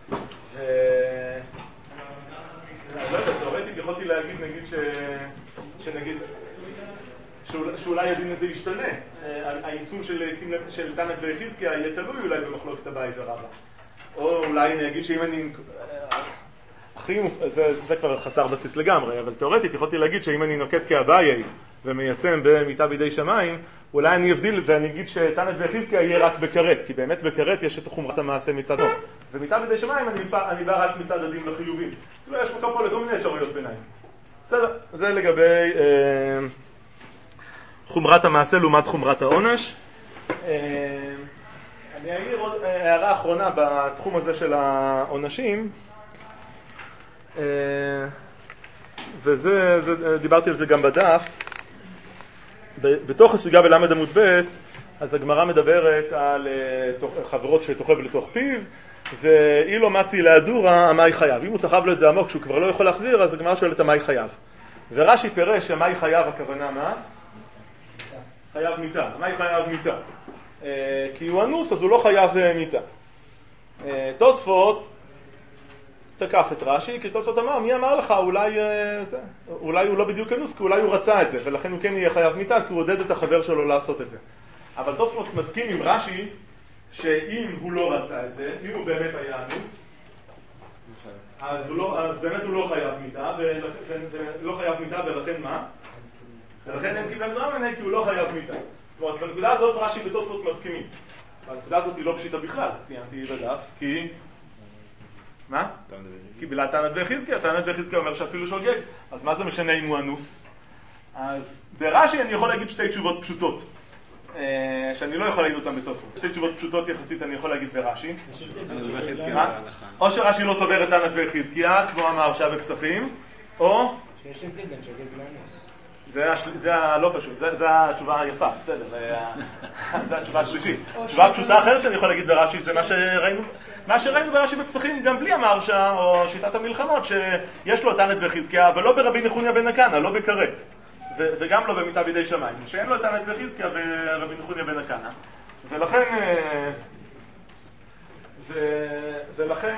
אני לא יודע, תאורטית יכולתי להגיד, נגיד, שנגיד, שאולי הדין הזה ישתנה. היישום של תענית וחזקיה יהיה תלוי אולי במחלוקת אביי ורבא. או אולי אני אגיד שאם אני... זה כבר חסר בסיס לגמרי, אבל תאורטית יכולתי להגיד שאם אני נוקט כאביי ומיישם במיתה בידי שמיים, אולי אני אבדיל ואני אגיד שתענית וחזקיה יהיה רק בכרת, כי באמת בכרת יש את חומרת המעשה מצדו. ומיתה בידי שמיים אני בא, אני בא רק מצד הדין לחיובים. לא, יש מקום פה לכל מיני אפשרויות ביניים. בסדר, זה לגבי, אה, חומרת המעשה לעומת חומרת העונש. אני אעיר עוד הערה אחרונה בתחום הזה של העונשים, וזה, זה, דיברתי על זה גם בדף. בתוך הסוגיה בלמד עמוד ב', אז הגמרא מדברת על חברות שתוכב לתוך פיו, ואילו מצי להדורה, המאי חייב. אם הוא תחב לו את זה עמוק כשהוא כבר לא יכול להחזיר, אז הגמרא שואלת המאי חייב. ורש"י פירש המאי חייב, הכוונה מה? חייב מיתה. המאי חייב מיתה. כי הוא אנוס, אז הוא לא חייב מיתה. תוספות תקף את רש"י, כי תוספות אמר, מי אמר לך, אולי, זה, אולי הוא לא בדיוק אנוס, כי אולי הוא רצה את זה, ולכן הוא כן יהיה חייב מיתה, כי הוא עודד את החבר שלו לעשות את זה. אבל תוספות מסכים עם רש"י, שאם הוא לא רצה את זה, אם הוא באמת היה אנוס, אז, לא, אז באמת הוא לא חייב מיתה, ולא חייב מיתה, ולכן מה? ולכן אין קיבל דרמנה, כי הוא לא חייב מיתה. זאת אומרת, בנקודה הזאת רש"י ותוספות מסכימים. בנקודה הזאת היא לא פשיטה בכלל, ציינתי בדף, כי... מה? כי בלה תנת וחזקיה, תנת וחזקיה אומר שאפילו שוגג, אז מה זה משנה אם הוא אנוס? אז ברש"י אני יכול להגיד שתי תשובות פשוטות, שאני לא יכול להגיד אותן בתוספות. שתי תשובות פשוטות יחסית אני יכול להגיד ברש"י. או שרש"י לא סובר את תנת וחזקיה, כמו אמר שעה בפסחים, או... שיש הבדל בין שוגג לאנוס. זה הלא פשוט, זה התשובה היפה, בסדר, זה התשובה השלישית. תשובה פשוטה אחרת שאני יכול להגיד ברש"י זה מה שראינו, מה שראינו ברש"י בפסחים גם בלי המרשה או שיטת המלחמות, שיש לו תנת וחזקיה, אבל לא ברבי נחוניה בן הקנה, לא בכרת, וגם לא במיתה בידי שמיים, שאין לו תנת וחזקיה ורבי נחוניה בן הקנה, ולכן ולכן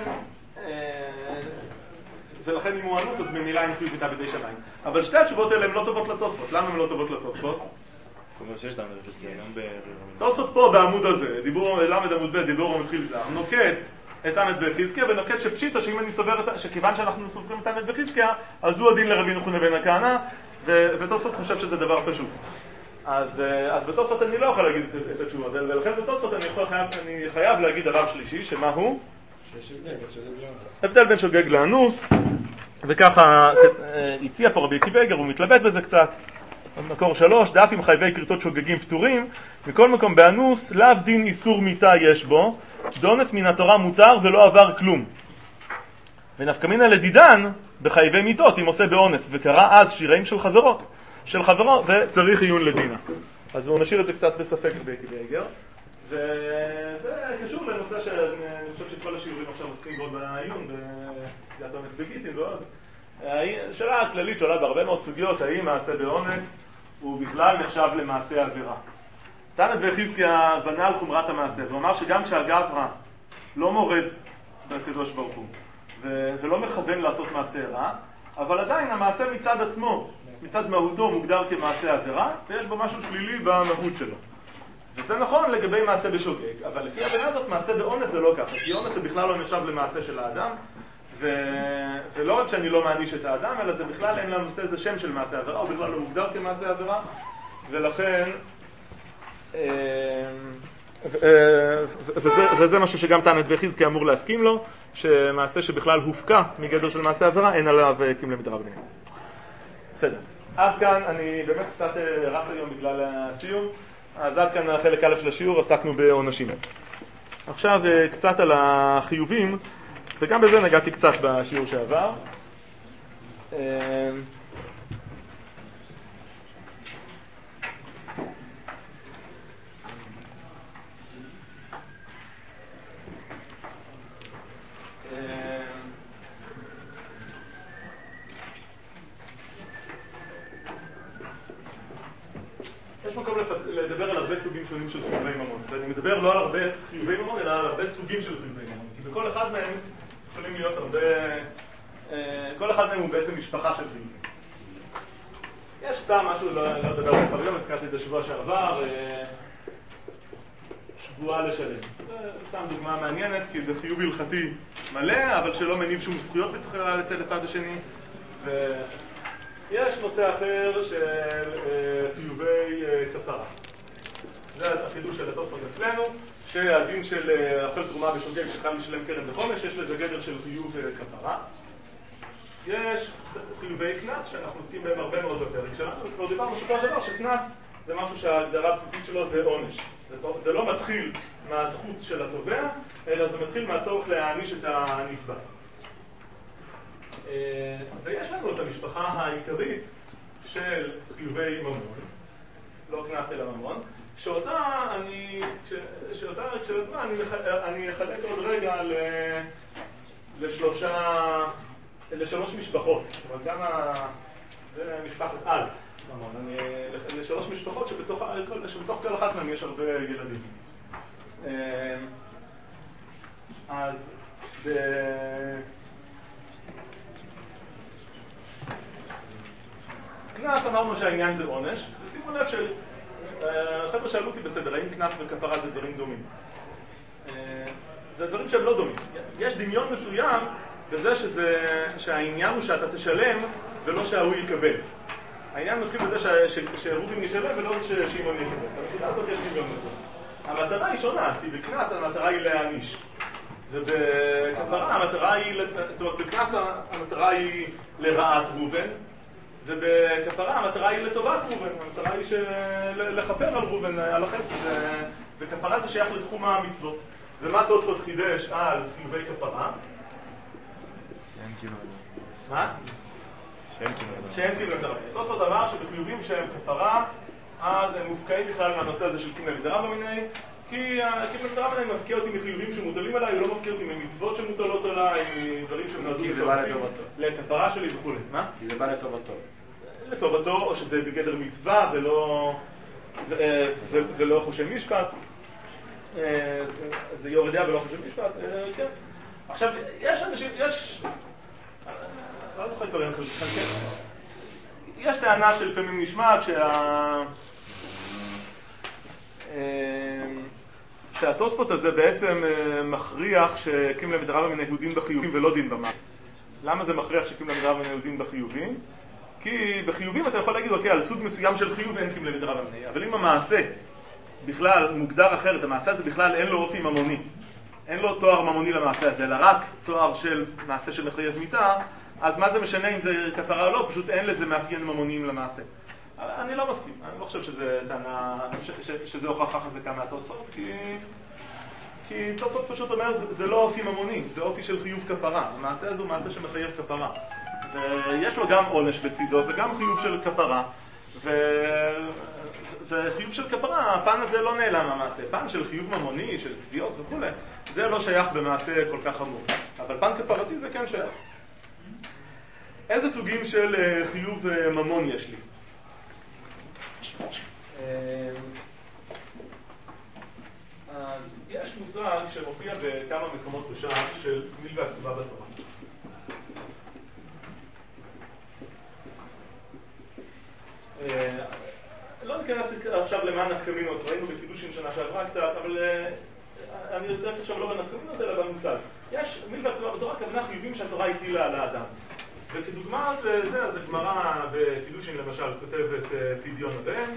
ולכן אם הוא אנוס, אז במילה אין חיוב מיתה בידי שמיים. אבל שתי התשובות האלה הן לא טובות לתוספות. למה הן לא טובות לתוספות? זאת אומרת שיש תנת וחזקיה, גם ב... תוספות פה בעמוד הזה, דיבור למד עמוד ב', דיבור מתחיל זר, נוקט את תנת וחזקיה, ונוקט שפשיטה שאם אני סובר, שכיוון שאנחנו סופרים את תנת וחזקיה, אז הוא הדין לרבי נחוניה בן הקנה, ותוספות חושב שזה דבר פשוט. אז בתוספות אני לא יכול להגיד את התשובה, ולכן בתוספות אני חייב להגיד דבר שלישי, שמה הוא? הבדל בין שוגג לאנוס, וככה הציע פה רבי קיבגר, הוא מתלבט בזה קצת. מקור שלוש, דף עם חייבי כריתות שוגגים פטורים, מכל מקום באנוס, לאו דין איסור מיתה יש בו, דונס מן התורה מותר ולא עבר כלום. ונפקמינה לדידן בחייבי מיתות, אם עושה באונס, וקרא אז שירים של חברות, של חברות, וצריך עיון לדינה. אז הוא נשאיר את זה קצת בספק רבי קיבגר. וזה קשור לנושא שאני חושב שכל השיעורים עכשיו עוסקים בו בעיון, בסגיית אונס בגיטין ועוד. השאלה הכללית שעולה בהרבה מאוד סוגיות, האם מעשה באונס הוא בכלל נחשב למעשה עבירה. תנת וחזקיה בנה על חומרת המעשה, הוא אמר שגם כשהגברא לא מורד בקדוש ברוך הוא, ולא מכוון לעשות מעשה רע, אבל עדיין המעשה מצד עצמו, מצד מהותו מוגדר כמעשה עבירה, ויש בו משהו שלילי במהות שלו. וזה נכון לגבי מעשה בשוגג, אבל לפי הבנה הזאת מעשה באונס זה לא ככה, כי אונס זה בכלל לא נחשב למעשה של האדם, ו... ולא רק שאני לא מעניש את האדם, אלא זה בכלל אין לנושא איזה שם של מעשה עבירה, הוא בכלל לא מוגדר כמעשה עבירה, ולכן וזה, וזה משהו שגם תנת וחזקיה אמור להסכים לו, שמעשה שבכלל הופקע מגדר של מעשה עבירה, אין עליו קימלי מדרבנן. בסדר. עד כאן, אני באמת קצת רץ היום בגלל הסיום, אז עד כאן החלק א' של השיעור, עסקנו בעונשים. עכשיו קצת על החיובים, וגם בזה נגעתי קצת בשיעור שעבר. יש מקום לדבר על הרבה סוגים שונים של חיובי ממון, ואני מדבר לא על הרבה חיובי ממון, אלא על הרבה סוגים של חיובי ממון, כי בכל אחד מהם יכולים להיות הרבה, כל אחד מהם הוא בעצם משפחה של חיובים. יש סתם משהו, לא לדבר על חברים, הזכרתי את השבוע שעבר, שבועה לשלם. זה סתם דוגמה מעניינת, כי זה חיוב הלכתי מלא, אבל שלא מניב שום זכויות וצריך לצאת לצד השני. ויש נושא אחר של חיובי כפרה. זה החידוש של התוספות אצלנו, שהדין של אוכל תרומה ושוגג שחייב לשלם קרן בחומש, יש לזה גדר של חיוב כפרה. יש חיובי כנס שאנחנו עוסקים בהם הרבה מאוד בפרק שלנו, וכבר דיברנו שכל דבר שכנס זה משהו שההגדרה הבסיסית שלו זה עונש. זה, זה לא מתחיל מהזכות של התובע, אלא זה מתחיל מהצורך להעניש את הנתבע. ויש לנו את המשפחה העיקרית של חיובי ממון, לא קנס אלא ממון, שאותה אני, שאותה כשלעצמה אני, אני אחלק עוד רגע ל, לשלושה, לשלוש משפחות. זאת אומרת, גם ה, זה משפחת על, ממון, אני, לשלוש משפחות שבתוך, שבתוך כל אחת מהם יש הרבה ילדים. אז ב... קנס אמרנו שהעניין זה עונש, ושימו לב של... חבר'ה שאלו אותי בסדר, האם קנס וכפרה זה דברים דומים? זה דברים שהם לא דומים. יש דמיון מסוים בזה שזה, שהעניין הוא שאתה תשלם ולא שההוא יקבל. העניין מתחיל בזה שרובין ישלם ולא ששמעון יקבל. אבל לעשות יש דמיון מסוים. המטרה היא שונה, כי בקנס המטרה היא להעניש. ובכפרה המטרה היא, זאת אומרת, בקנס המטרה היא לרעת ראובן, ובכפרה המטרה היא לטובת ראובן, המטרה היא לכפר על ראובן, על החטא, וכפרה זה שייך לתחום המצוות. ומה תוספות חידש על חיובי כפרה? שאין כאילו... מה? שאין כאילו... שאין כאילו לדרבה. תוספות אמר שבחיובים שהם כפרה, אז הם מופקעים בכלל מהנושא הזה של קימל דרבה מיני, כי קימל דרבה מיני מפקיע אותי מחיובים שמוטלים עליי, הוא לא מפקיע אותי ממצוות שמוטלות עליי, מדברים שנועדו לכפרה שלי וכו'. מה? כי זה בא לטובתו. לטובתו, או שזה בגדר מצווה ולא, ו, ו, ולא חושן משפט. זה יורדיה ולא חושן משפט, כן. עכשיו, יש אנשים, יש... לא זוכר כבר, יש טענה שלפעמים נשמע כשה... שהתוספות הזה בעצם מכריח שקים להם דרבה מן היהודים בחיובים ולא דין במוות. למה זה מכריח שקים להם דרבה מן היהודים בחיובים? כי בחיובים אתה יכול להגיד, אוקיי, על סוג מסוים של חיוב אין קים להם דרבה מן היהודים. אבל אם המעשה בכלל מוגדר אחרת, המעשה הזה בכלל אין לו אופי ממוני. אין לו תואר ממוני למעשה הזה, אלא רק תואר של מעשה שמחייב מיתה, אז מה זה משנה אם זה כפרה או לא? פשוט אין לזה מאפיין ממוניים למעשה. אני לא מסכים, אני לא חושב שזה טענה, שזה הוכחה חזקה מהתוספות, כי, כי תוספות פשוט אומר, זה, זה לא אופי ממוני, זה אופי של חיוב כפרה. המעשה הזה הוא מעשה שמחייב כפרה. ויש לו גם עונש בצידו וגם חיוב של כפרה. ו... וחיוב של כפרה, הפן הזה לא נעלם מהמעשה. פן של חיוב ממוני, של קביעות וכו', זה לא שייך במעשה כל כך חמור. אבל פן כפרתי זה כן שייך. איזה סוגים של חיוב ממון יש לי? אז יש מושג שמופיע בכמה מקומות בש"ס של מיל והכתובה בתורה. לא ניכנס עכשיו למה נפקמינות, ראינו בקידושין שנה שעברה קצת, אבל אני עוזר עכשיו לא בנפקמינות אלא במושג. יש מיל והכתובה בתורה כוונה חיובים שהתורה הטילה על האדם. וכדוגמה לזה, אז הגמרא בקידושין למשל כותבת פדיון הבן,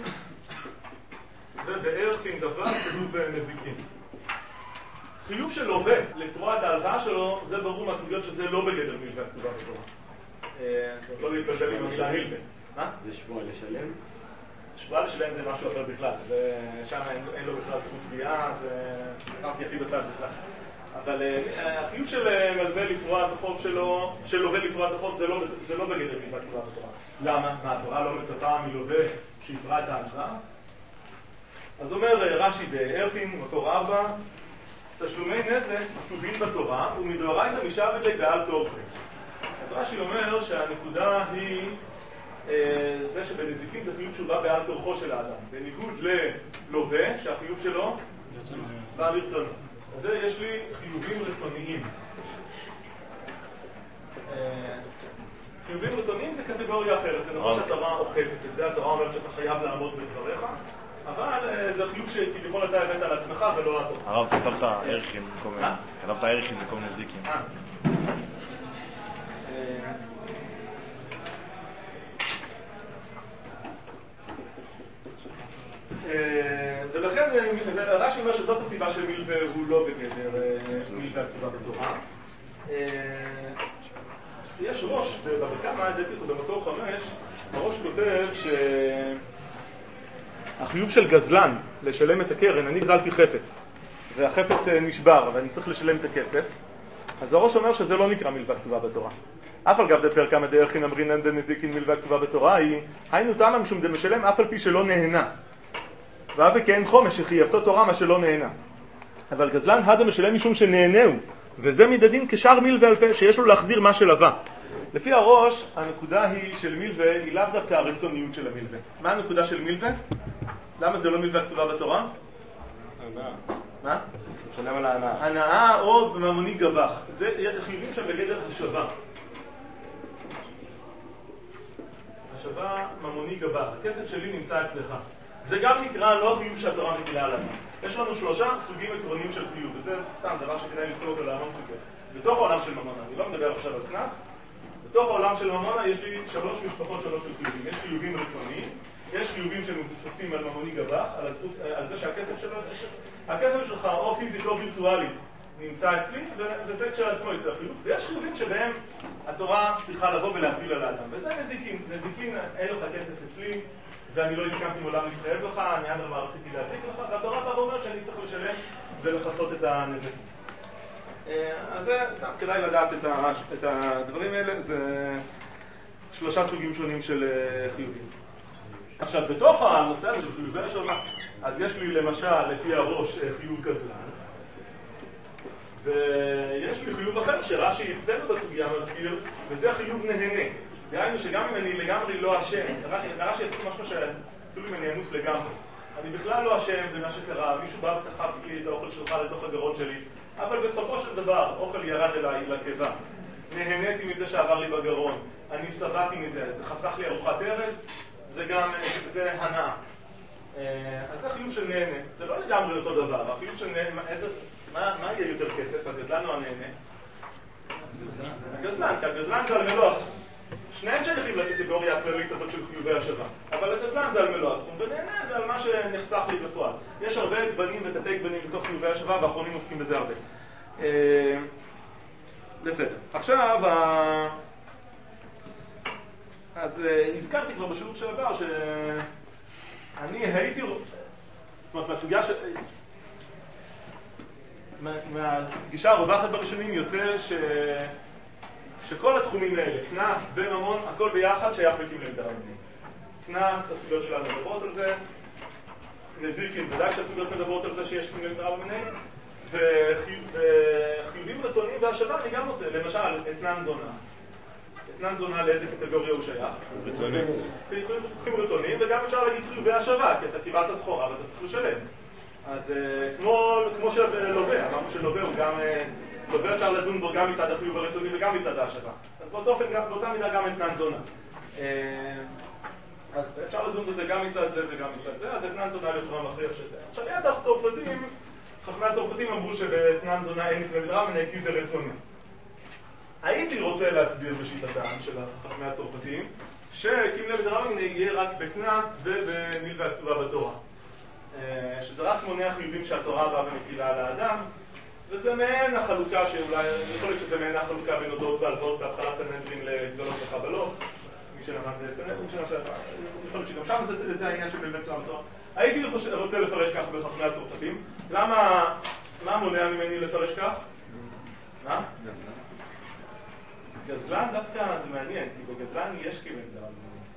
ובערכין דבר כתוב נזיקין. חיוב של לווה לפרוע את ההלוואה שלו, זה ברור מהסוגיות שזה לא בגדר מיל והכתובה בתורה. לא להתבלבל עם המילה מילווה. מה? זה שבוע לשלם? שבוע לשלם זה משהו אחר בכלל. שם אין לו בכלל זכות תביעה, זה שמתי הכי בצד בכלל. אבל החיוב של מלווה לפרוע את החוב שלו, של לווה לפרוע את החוב, זה לא, זה לא בגדר מיל והכתובה בתורה. למה? מה, התורה לא מצפה מלווה שיפרע את ההלוואה? אז אומר רש"י בערכין, מקור ארבע, תשלומי נזק כתובים בתורה ומדאורייתא משעבד ליה בעל כורחי. אז רש"י אומר שהנקודה היא זה שבנזיקין זה חיוב שהוא בא בעל כורחו של האדם, בניגוד ללווה שהחיוב שלו בא ברצונו. אז זה יש לי חיובים רצוניים. חיובים רצוניים זה קטגוריה אחרת, זה נכון שהתורה אוכפת את זה, התורה אומרת שאתה חייב לעמוד בדבריך, אבל זה חיוב שכביכול אתה הבאת על עצמך ולא התורה. הרב, כתבת ערכין במקום... כתבת ערכין במקום נזיקין. ולכן רש"י אומר שזאת הסיבה שמילווה הוא לא בגדר מילווה הכתובה בתורה. יש ראש, בבקמה, דתי אותו במקור חמש, הראש כותב ש... החיוב של גזלן לשלם את הקרן, אני גזלתי חפץ, והחפץ נשבר, ואני צריך לשלם את הכסף, אז הראש אומר שזה לא נקרא מלווה כתובה בתורה. אף על גב דפר כמה דרכין אמרינן דנזיקין מלווה כתובה בתורה היא, היינו תמה משום דמשלם אף על פי שלא נהנה. ואף וכן חומש שחייבתו תורה מה שלא נהנה. אבל גזלן הדה משלם משום שנהנהו, וזה מדדין כשאר מלווה על פה, שיש לו להחזיר מה שלווה. לפי הראש, הנקודה היא של מלווה היא לאו דווקא הרצוניות של המלווה. מה הנקודה של מלווה? למה זה לא מלווה כתובה בתורה? הנאה. מה? משלם על ההנאה. הנאה או ממוני גבח. זה חיובים שם בגדר השווה. השווה ממוני גבח. הכסף שלי נמצא אצלך. זה גם נקרא לא חיוב שהתורה מטילה עליו. יש לנו שלושה סוגים עקרוניים של חיוב, וזה סתם דבר שכדאי לזכור אותו להמון סוגים. בתוך העולם של ממונה, אני לא מדבר עכשיו על כנס, בתוך העולם של ממונה יש לי שלוש משפחות שונות של חיובים. יש חיובים רצוניים, יש חיובים שמבוססים על ממוני גבח, על, הזכות, על זה שהכסף שלו, הכסף שלך או פיזית או וירטואלית נמצא אצלי, וזה כשלעצמו יצא חיוב. ויש חיובים שבהם התורה צריכה לבוא ולהטיל על האדם, וזה נזיקין. נזיקין, אין לך כסף אצלי, ואני לא הסכמתי מעולם להתחייב לך, אני עד רמה רציתי להזיק לך, והתורה באה ואומרת שאני צריך לשלם ולחסות את הנזקים. אז זה, סתם, כדאי לדעת את הדברים האלה, זה שלושה סוגים שונים של חיובים. עכשיו, בתוך הנושא הזה של חיובי השווה, אז יש לי למשל, לפי הראש, חיוב גזלן, ויש לי חיוב אחר שרש"י אצלנו בסוגיה מזכיר, וזה חיוב נהנה. דהיינו שגם אם אני לגמרי לא אשם, רש"י יצאו משהו שעשו לי ממני אנוס לגמרי. אני בכלל לא אשם במה שקרה, מישהו בא ודחף לי את האוכל שלך לתוך הגרון שלי, אבל בסופו של דבר, אוכל ירד אליי לקיבה. נהניתי מזה שעבר לי בגרון, אני שבעתי מזה, זה חסך לי ארוחת ערב, זה גם, זה הנאה. אז זה חיוב של נהנה, זה לא לגמרי אותו דבר, החיוב של נהנה, מה יהיה יותר כסף, הגזלן או הנהנה? הגזלן, כי הגזלן זה על מלוא הסכום. שניהם שייכים לקטגוריה הכללית הזאת של חיובי השווה, אבל הגזלן זה על מלוא הסכום, ונהנה זה על מה שנחסך לי בפועל. יש הרבה גוונים ותתי גוונים בתוך חיובי השווה, והאחרונים עוסקים בזה הרבה. בסדר. עכשיו, אז הזכרתי כבר בשיעור שעבר שאני הייתי, זאת אומרת, מהסוגיה ש... מהגישה הרווחת בראשונים יוצא ש... שכל התחומים האלה, כנס וממון, הכל ביחד שייך בלתי למדר המדיני. כנס, הסוגיות שלנו מדברות על זה, נזיקין, ודאי שהסוגיות מדברות על זה שיש בלתי למדר המדיני, וחיובים רצוניים והשווה אני גם רוצה, למשל, אתנן זונה. אתנן זונה לאיזה קטגוריה הוא שייך? רצוניים. חיובים רצוניים, וגם אפשר להגיד חיובי השווה, כי אתה קיבלת סחורה ואתה צריך לשלם. אז כמו שלווה, אמרנו שלווה הוא גם... לווה אפשר לדון בו גם מצד החיוב הרצוני וגם מצד ההשווה. אז באותו אופן, באותה מידה גם אתנן זונה. אז אפשר לדון בזה גם מצד זה וגם מצד זה, אז אתנן זונה לכאורה מכריח שזה. עכשיו, יד הצרפתים, חכמי הצרפתים אמרו שבאתנן זונה אין נקרא מנה כי זה רצוני. הייתי רוצה להסביר בשיטתם של חכמי הצרפתים, שקימלה ודרמנה יהיה רק בכנס ובמלווה הכתובה בתורה. שזה רק מונע חיובים שהתורה באה ומטילה על האדם, וזה מעין החלוקה שאולי, יכול להיות שזה מעין החלוקה בין הודעות והלוואות בהתחלת סנהדרין לגזלות וחבלות, מי שלמד סנהדרין שנה שעברה, יכול להיות שגם שם זה, זה העניין של מלווה הכתובה בתורה. הייתי רוצה לפרש ככה בחכמי הצרפתים. למה, מה מונע ממני לפרש כך? מה? גזלן דווקא זה מעניין, כי בגזלן יש כמעט דבר.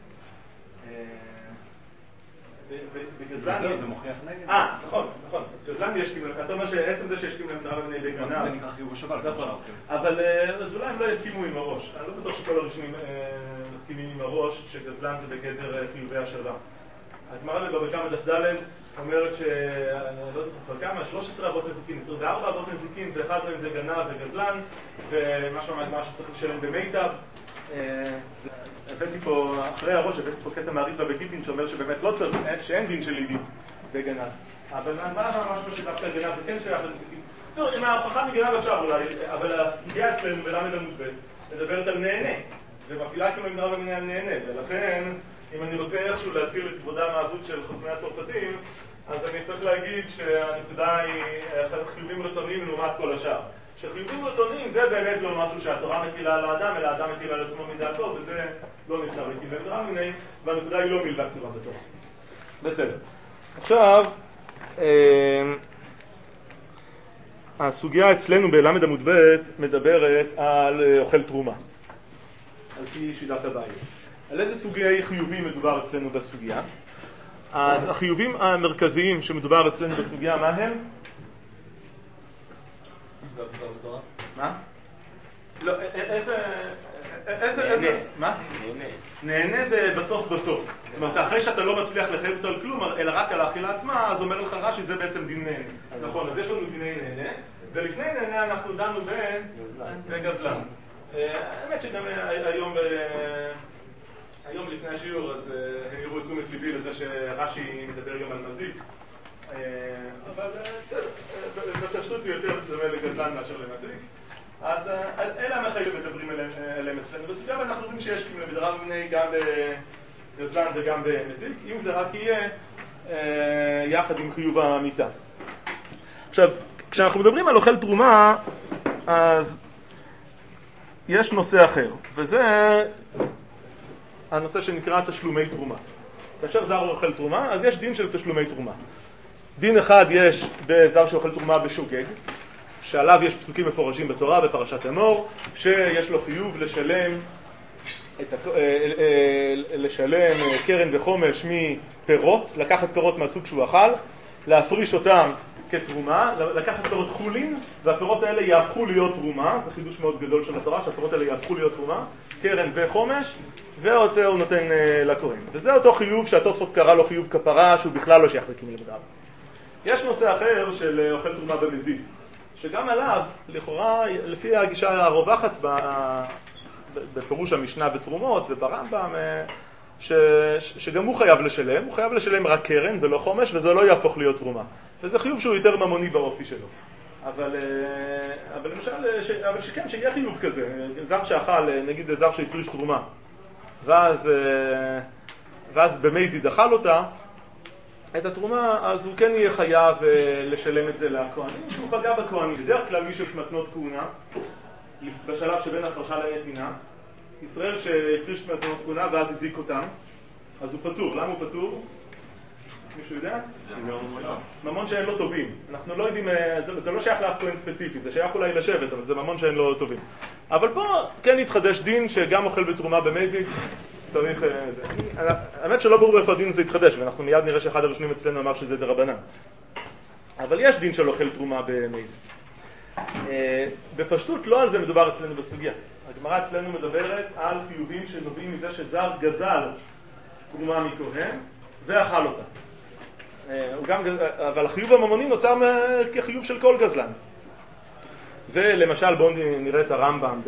בגזלן זה מוכיח נגד. אה, נכון, נכון. אז גזלן יש כמעט, אתה אומר שעצם זה שיש כמעט דבר בני בגנב. זה נקרא חיוב השווה. אבל אז אולי הם לא יסכימו עם הראש. אני לא בטוח שכל הראשונים מסכימים עם הראש שגזלן זה בגדר חיובי השווה. הגמרא בבבא קמא דף ד' אומרת ש... אני לא זוכר כבר כמה, שלוש עשרה אבות נזיקין, עשרים וארבע אבות נזיקין, ואחד מהם זה גנב וגזלן, ומה שאומר מה שצריך לשלם במיטב. הבאתי פה, אחרי הראש, הבאתי פה קטע מהריטב"א בגיטין שאומר שבאמת לא צריך, שאין דין של לידית בגנב. אבל מה משהו שדווקא גנב זה כן שייך לנזיקין. טוב, עם ההוכחה מגנב אפשר אולי, אבל הסוגיה אצלנו בלמד עמוד ב' מדברת על נהנה, ומפעילה כאילו מדבר במנה על נהנה, ולכן אם אני רוצה איכשהו להציל את כבודם האבוד של חכמי הצרפתים, אז אני צריך להגיד שהנקודה היא חיובים רצוניים לעומת כל השאר. שחיובים רצוניים זה באמת לא משהו שהתורה מטילה על האדם, אלא האדם מטילה על עצמו מדעתו, וזה לא נפטר לכיוון רע מיני, והנקודה היא לא מלווה כתובה בתורה. בסדר. עכשיו, הסוגיה אצלנו בלמד עמוד ב' מדברת על אוכל תרומה, על פי שיטת הבית. על איזה סוגי חיובים מדובר אצלנו בסוגיה? אז החיובים המרכזיים שמדובר אצלנו בסוגיה, מה הם? מה? לא, איזה... איזה... איזה... מה? נהנה זה בסוף בסוף. זאת אומרת, אחרי שאתה לא מצליח לחייב אותו על כלום, אלא רק על האכילה עצמה, אז אומר לך רש"י שזה בעצם דין נהנה. נכון, אז יש לנו דיני נהנה, ולפני נהנה אנחנו דנו בגזלן. האמת שגם היום... היום לפני השיעור, אז הם יראו את תשומת ליבי לזה שרש"י מדבר גם על מזיק. אבל בפשטות זה יותר דומה לגזלן מאשר למזיק. אז אלה המחייבים מדברים אליהם אצלנו בסוגיה, ואנחנו רואים שיש מדרג מיני גם בגזלן וגם במזיק, אם זה רק יהיה יחד עם חיוב המיתה. עכשיו, כשאנחנו מדברים על אוכל תרומה, אז יש נושא אחר, וזה הנושא שנקרא תשלומי תרומה. כאשר זר אוכל תרומה, אז יש דין של תשלומי תרומה. דין אחד יש בזר שאוכל תרומה בשוגג, שעליו יש פסוקים מפורשים בתורה בפרשת אמור, שיש לו חיוב לשלם את ה... לשלם קרן וחומש מפירות, לקחת פירות מהסוג שהוא אכל, להפריש אותם כתרומה, לקחת פירות חולין, והפירות האלה יהפכו להיות תרומה. זה חידוש מאוד גדול של התורה, שהפירות האלה יהפכו להיות תרומה, קרן וחומש, ואותו הוא נותן לכהן. וזה אותו חיוב שהתוספות קרא לו חיוב כפרה, שהוא בכלל לא שייך לקימי לבדל. יש נושא אחר של אוכל תרומה במזיד, שגם עליו, לכאורה, לפי הגישה הרווחת בפירוש המשנה בתרומות וברמב"ם, ש... שגם הוא חייב לשלם, הוא חייב לשלם רק קרן ולא חומש, וזה לא יהפוך להיות תרומה. וזה חיוב שהוא יותר ממוני באופי שלו. אבל, אבל למשל, ש... אבל שכן, שיהיה חיוב כזה, זר שאכל, נגיד זר שהפריש תרומה, ואז, ואז במזיד אכל אותה, את התרומה, אז הוא כן יהיה חייב לשלם את זה לכהנים, שהוא פגע בכהנים. בדרך כלל מי שמתנות כהונה, בשלב שבין הפרשה לנתינה, ישראל שהפריש מתנות כהונה ואז הזיק אותם, אז הוא פטור. למה הוא פטור? מישהו יודע? ממון שאין לו טובים. אנחנו לא יודעים, זה, זה לא שייך לאף כהן ספציפי, זה שייך אולי לשבט, אבל זה ממון שאין לו טובים. אבל פה כן יתחדש דין שגם אוכל בתרומה במזיד, צריך... האמת שלא ברור איפה הדין זה יתחדש, ואנחנו מיד נראה שאחד הראשונים אצלנו אמר שזה דרבנן. אבל יש דין של אוכל תרומה במזיד. בפשטות לא על זה מדובר אצלנו בסוגיה. הגמרא אצלנו מדברת על חיובים שנובעים מזה שזר גזל תרומה מכהן ואכל אותה. גם, אבל החיוב הממוני נוצר כחיוב של כל גזלן. ולמשל בואו נראה את הרמב"ם ב...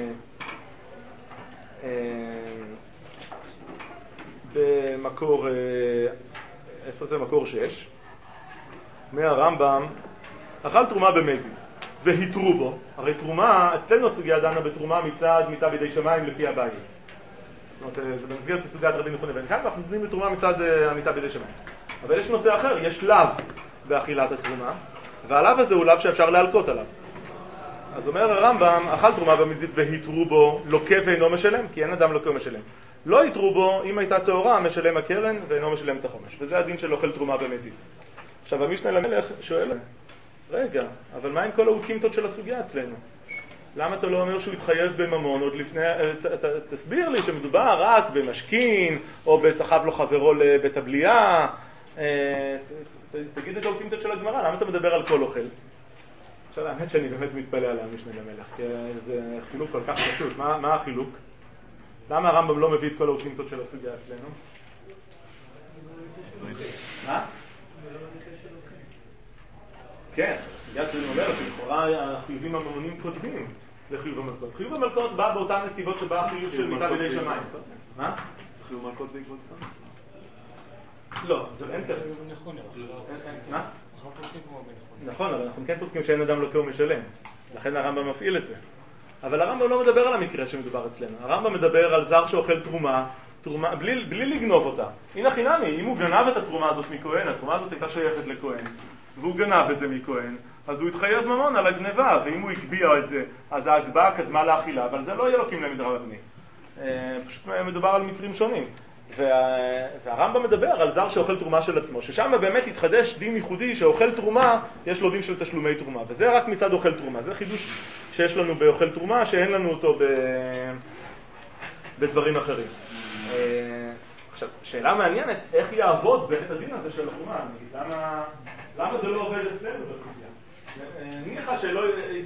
במקור, איפה זה? מקור שש. מהרמב"ם, אכל תרומה במזיד והתרו בו. הרי תרומה, אצלנו הסוגיה דנה בתרומה מצד מיתה בידי שמיים לפי הבית. זאת אומרת, זה במסגרת סוגיית רבי נחונא בן קאנא, אנחנו נותנים לתרומה מצד המיתה בידי שמיים. אבל יש נושא אחר, יש לאו באכילת התרומה, והלאו הזה הוא לאו שאפשר להלקות עליו. אז אומר הרמב"ם, אכל תרומה במזיד והתרו בו, לוקה ואינו משלם, כי אין אדם לוקה ומשלם. לא התרו בו, אם הייתה תאורה, משלם הקרן ואינו משלם את החומש. וזה הדין של אוכל תרומה במזיד. עכשיו המשנה למלך שואל, רגע, אבל מה עם כל האוקימתות של הסוגיה אצלנו? למה אתה לא אומר שהוא יתחייב בממון עוד לפני... ת, ת, תסביר לי שמדובר רק במשכין, או בתחב לו חברו לבית הבליעה. תגיד את האוקימתות של הגמרא, למה אתה מדבר על כל אוכל? עכשיו, האמת שאני באמת מתפלא על המשנה למלך, כי זה חילוק כל כך פשוט. מה, מה החילוק? למה הרמב"ם לא מביא את כל האוקימתות של הסוגיה אצלנו? מה? כן, סוגיה אצלנו אומרת שלכאורה החיובים הממונים קודמים לחיוב המלכות. חיוב המלכות בא באותן נסיבות שבא החיוב של מיתה בידי שמיים. מה? חיוב מלכות בעקבות כאן? לא, זה אין כזה. מה? נכון, אבל אנחנו כן פוסקים שאין אדם לוקה ומשלם. לכן הרמב"ם מפעיל את זה. אבל הרמב"ם לא מדבר על המקרה שמדובר אצלנו. הרמב"ם מדבר על זר שאוכל תרומה, תרומה בלי, בלי לגנוב אותה. הנה חינמי, אם הוא גנב את התרומה הזאת מכהן, התרומה הזאת הייתה שייכת לכהן, והוא גנב את זה מכהן, אז הוא התחייב ממון על הגנבה, ואם הוא הקביע את זה, אז ההגבעה קדמה לאכילה, אבל זה לא יהיה לוקים למדרב אבני. פשוט מדובר על מקרים שונים. וה... והרמב"ם מדבר על זר שאוכל תרומה של עצמו, ששם באמת התחדש דין ייחודי שאוכל תרומה, יש לו דין של תשלומי תרומה, וזה רק מצד אוכל תרומה. זה חידוש שיש לנו באוכל תרומה, שאין לנו אותו ב... בדברים אחרים. עכשיו, שאלה מעניינת, איך יעבוד באמת הדין הזה של התרומה? למה, למה זה לא עובד אצלנו בסוגיה? ניחא שלא...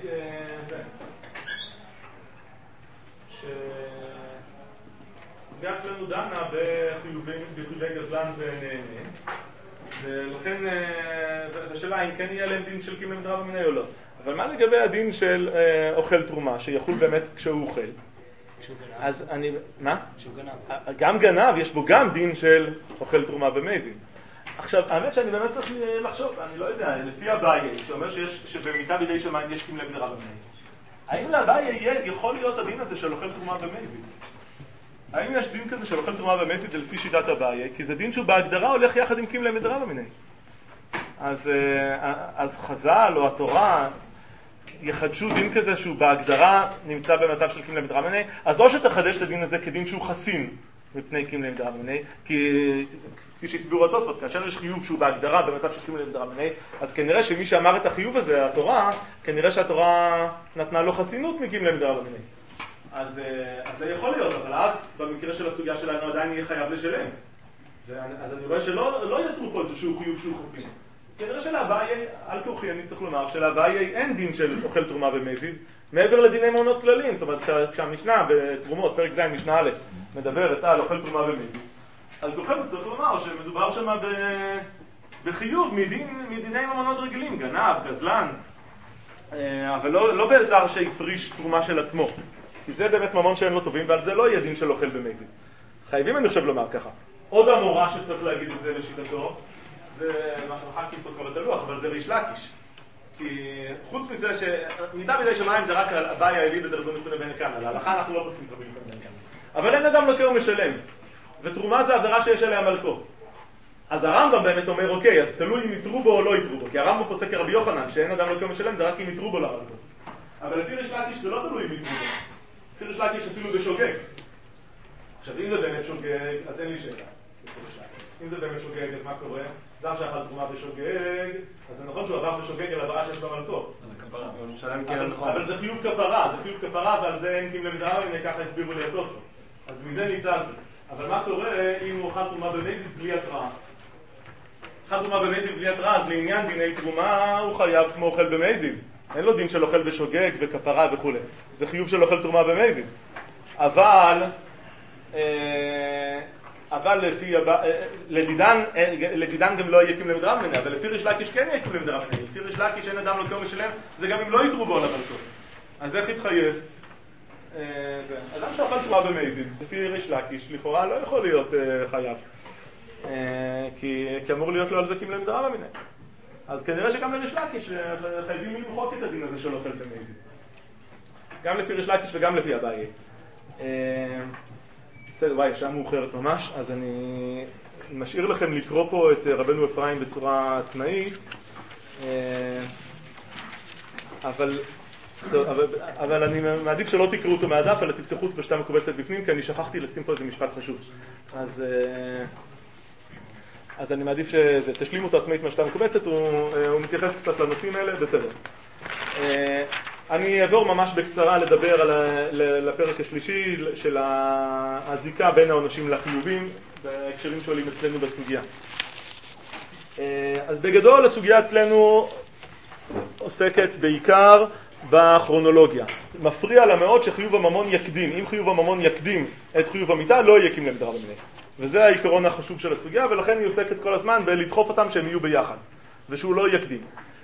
סוגיה אצלנו דנה בחיובי גזלן ונהנה, ולכן זו שאלה אם כן יהיה להם דין של קימל מדרבא מיניה או לא. אבל מה לגבי הדין של אוכל תרומה, שיחול באמת כשהוא אוכל? אז אני... מה? כשהוא גנב. גם גנב, יש בו גם דין של אוכל תרומה ומזיד. עכשיו, האמת שאני באמת צריך לחשוב, אני לא יודע, לפי אביי, שאומר שבמיטה בידי שמיים יש קימל מדרבא מיניה. האם לאביי יכול להיות הדין הזה של אוכל תרומה ומזיד? האם יש דין כזה של אוכל תרומה ומזיד לפי שיטת אביי? כי זה דין שהוא בהגדרה הולך יחד עם קימל מדרבא מיניה. אז, אז חז"ל או התורה יחדשו דין כזה שהוא בהגדרה נמצא במצב של קימל מדרבא מיניה, אז או שתחדש את הדין הזה כדין שהוא חסין מפני קימל מדרבא מיניה, כי כפי שהסבירו התוספות, כאשר יש חיוב שהוא בהגדרה במצב של קימל מדרבא מיניה, אז כנראה שמי שאמר את החיוב הזה, התורה, כנראה שהתורה נתנה לו חסינות מקימל מדרבא מיניה. אז, אז זה יכול להיות, אבל אז במקרה של הסוגיה שלנו עדיין יהיה חייב לשלם. אז אני רואה שלא לא יצרו פה איזשהו חיוב שהוא חסין. כנראה שלאביי, על כורחי אני צריך לומר, שלאביי אין דין של אוכל תרומה ומזיד, מעבר לדיני מעונות כלליים. זאת אומרת, כשהמשנה בתרומות, פרק ז' משנה א', מדברת על אוכל תרומה ומזיד, על כורחי צריך לומר שמדובר שם בחיוב מדין, מדיני מעונות רגילים, גנב, גזלן, אבל לא, לא בעזר שיפריש תרומה של עצמו. כי זה באמת ממון שאין לו טובים, ועל זה לא יהיה דין של אוכל במזיד. חייבים אני חושב לומר ככה. עוד המורה שצריך להגיד את זה לשיטתו, זה מה שמחקתי פה כבר את הלוח, אבל זה ריש לקיש. כי חוץ מזה שמיטה בידי שמיים זה רק על אביי האליד ודרבנו נכונה בין כאן, על ההלכה אנחנו לא מסכים רבים בין כאן. אבל אין אדם לוקה ומשלם, ותרומה זה עבירה שיש עליה מלכות. אז הרמב"ם באמת אומר, אוקיי, אז תלוי אם יתרו בו או לא יתרו בו, כי הרמב"ם פוסק כרבי יוחנן, שאין אדם לוקה ומשלם, זה רק אם יתרו בו למלכות. אבל לפי ריש לקיש זה לא תלוי אם יתרו בו. לפי ריש לקיש אפילו בשוגג. עכשיו, אם זה באמת שוגג, אז אין לי שאלה. אם זה באמת שוגג, אז מה קורה? זר שאכל תרומה בשוגג, אז זה נכון שהוא עבר בשוגג על עברה שיש במלכות. אבל זה חיוב כפרה, זה חיוב כפרה, ועל זה אין קימל מדרבא מיניה, ככה הסבירו לי התוספות. אז מזה ניצלתי. אבל מה קורה אם הוא אכל תרומה במזיד בלי התראה? אכל תרומה במזיד בלי התראה, אז לעניין דיני תרומה הוא חייב כמו אוכל במזיד. אין לו דין של אוכל בשוגג וכפרה וכו'. זה חיוב של אוכל תרומה במזיד. אבל... אבל לפי לדידן, לדידן גם לא יהיה קימל מדרבא מיניה, אבל לפי ריש לקיש כן יהיה קימל מדרבא מיניה. לפי ריש לקיש אין אדם לוקה ומשלם, זה גם אם לא יתרו בו למלכות. אז איך יתחייב? אדם שאכל תרומה במזיד, לפי ריש לקיש, לכאורה לא יכול להיות חייב. כי אמור להיות לו על זה קימל מדרבא מיניה. אז כנראה שגם לריש לקיש חייבים למחוק את הדין הזה של אוכל במזיד. גם לפי ריש לקיש וגם לפי אביי. בסדר, וואי, שעה מאוחרת ממש, אז אני משאיר לכם לקרוא פה את רבנו אפרים בצורה עצמאית, אבל, אבל, אבל אני מעדיף שלא תקראו אותו מהדף, אלא תפתחו אותו בשתה מקובצת בפנים, כי אני שכחתי לשים פה איזה משפט חשוב. אז, אז אני מעדיף שתשלימו אותו עצמאית מהשתה מקובצת, הוא, הוא מתייחס קצת לנושאים האלה, בסדר. אני אעבור ממש בקצרה לדבר על הפרק השלישי של הזיקה בין העונשים לחיובים בהקשרים שעולים אצלנו בסוגיה. אז בגדול הסוגיה אצלנו עוסקת בעיקר בכרונולוגיה. מפריע לה מאוד שחיוב הממון יקדים. אם חיוב הממון יקדים את חיוב המיטה, לא יהיה קימל מדרבא מיניה. וזה העיקרון החשוב של הסוגיה, ולכן היא עוסקת כל הזמן בלדחוף אותם שהם יהיו ביחד, ושהוא לא יקדים.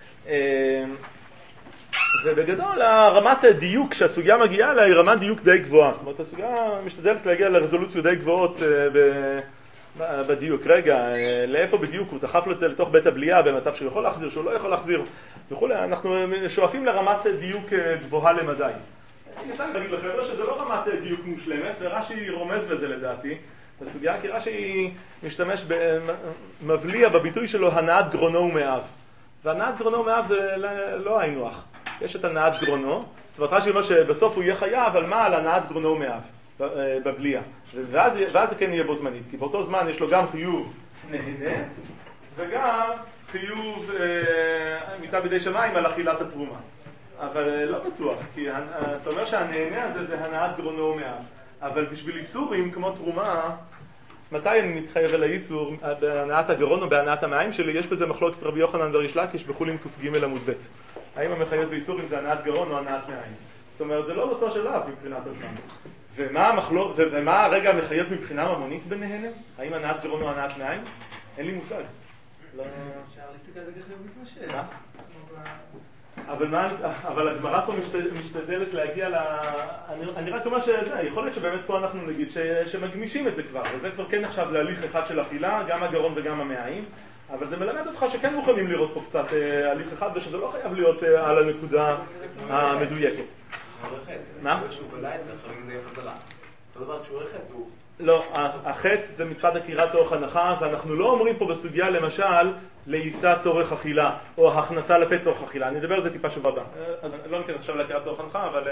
ובגדול, הרמת דיוק שהסוגיה מגיעה לה היא רמת דיוק די גבוהה. זאת אומרת, הסוגיה משתדלת להגיע לרזולוציות די גבוהות בדיוק. רגע, לאיפה בדיוק הוא דחף לו את זה לתוך בית הבליעה במצב שהוא יכול להחזיר, שהוא לא יכול להחזיר וכו'. אנחנו שואפים לרמת דיוק גבוהה למדי. אני רוצה להגיד לכם שזה לא רמת דיוק מושלמת, ורש"י רומז לזה לדעתי. הסוגיה כי רש"י משתמש במבליע בביטוי שלו הנעת גרונו ומאב. והנעת גרונו ומאב זה לא היינו הך. יש את הנעת גרונו, זאת אומרת רש"י אומר שבסוף הוא יהיה חייב, אבל מה על הנעת גרונו ומאב? בבליעה. ואז, ואז זה כן יהיה בו זמנית, כי באותו זמן יש לו גם חיוב נהנה, וגם חיוב אה, מיטה בידי שמיים על אכילת התרומה. אבל אה, לא בטוח, כי אתה אומר שהנהנה הזה זה הנעת גרונו ומאב. אבל בשביל איסורים כמו תרומה, מתי אני מתחייב על האיסור בהנעת הגרון או בהנעת המים שלי? יש בזה מחלוקת רבי יוחנן וריש לקיש בחולין ק"ג עמוד ב'. האם המחייב באיסורים זה הנעת גרון או הנעת מים? זאת אומרת, זה לא אותו של אב מבחינת הזמן. ומה המחלוק, ומה הרגע המחייב מבחינה ממונית ביניהם? האם הנעת גרון או הנעת מים? אין לי מושג. אפשר להסתכל על זה כחיוב מתמשך. מה? אבל מה, אבל הגמרא פה משתדלת להגיע ל... אני, אני רק אומר שזה, יכול להיות שבאמת פה אנחנו נגיד ש, שמגמישים את זה כבר, וזה כבר כן עכשיו להליך אחד של אכילה, גם הגרון וגם המעיים, אבל זה מלמד אותך שכן מוכנים לראות פה קצת אה, הליך אחד, ושזה לא חייב להיות אה, על הנקודה המדויקת. מה? כשהוא בלע את זה, אחרי זה יהיה חזרה. אותו דבר כשהוא רחץ הוא... לא, החץ זה מצד עקירת צורך הנחה, ואנחנו לא אומרים פה בסוגיה למשל לעיסה צורך אכילה, או הכנסה לפה צורך אכילה. אני אדבר על זה טיפה שוב הבא. אז לא ניכנס עכשיו לעקירת צורך הנחה, אבל...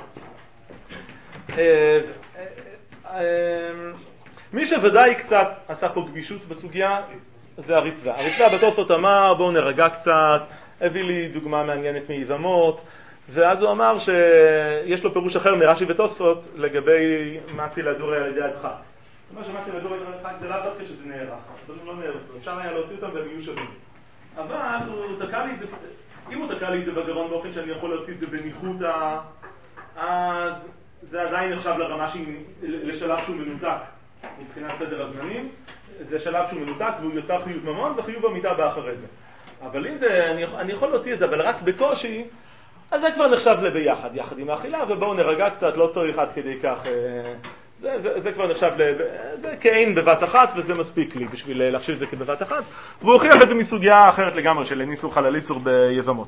מי שוודאי קצת עשה פה גמישות בסוגיה, זה הריצווה. הריצווה בתוספות אמר, בואו נרגע קצת, הביא לי דוגמה מעניינת מיבמות, ואז הוא אמר שיש לו פירוש אחר מרש"י ותוספות לגבי מצי לדורי על ידי הדחה. זאת אומרת שמצי לדורי על ידי הדחה זה לא דווקא שזה נהרס, דברים לא נהרסו, אפשר היה להוציא אותם והם יהיו שווים. אבל הוא תקע לי את זה, אם הוא תקע לי את זה בגרון באופן שאני יכול להוציא את זה בניחותא, אז זה עדיין נחשב לרמה שהיא, לשלב שהוא מנותק מבחינת סדר הזמנים, זה שלב שהוא מנותק והוא יוצר חיוב ממון וחיוב המיטה בא אחרי זה. אבל אם זה, אני, אני יכול להוציא את זה, אבל רק בקושי, אז זה כבר נחשב לביחד, יחד עם האכילה, ובואו נרגע קצת, לא צריך עד כדי כך, זה, זה, זה כבר נחשב, לב, זה כאין בבת אחת, וזה מספיק לי בשביל להחשיב את זה כבבת אחת, והוא הוכיח את זה מסוגיה אחרת לגמרי, של איסור חלל איסור ביבמות.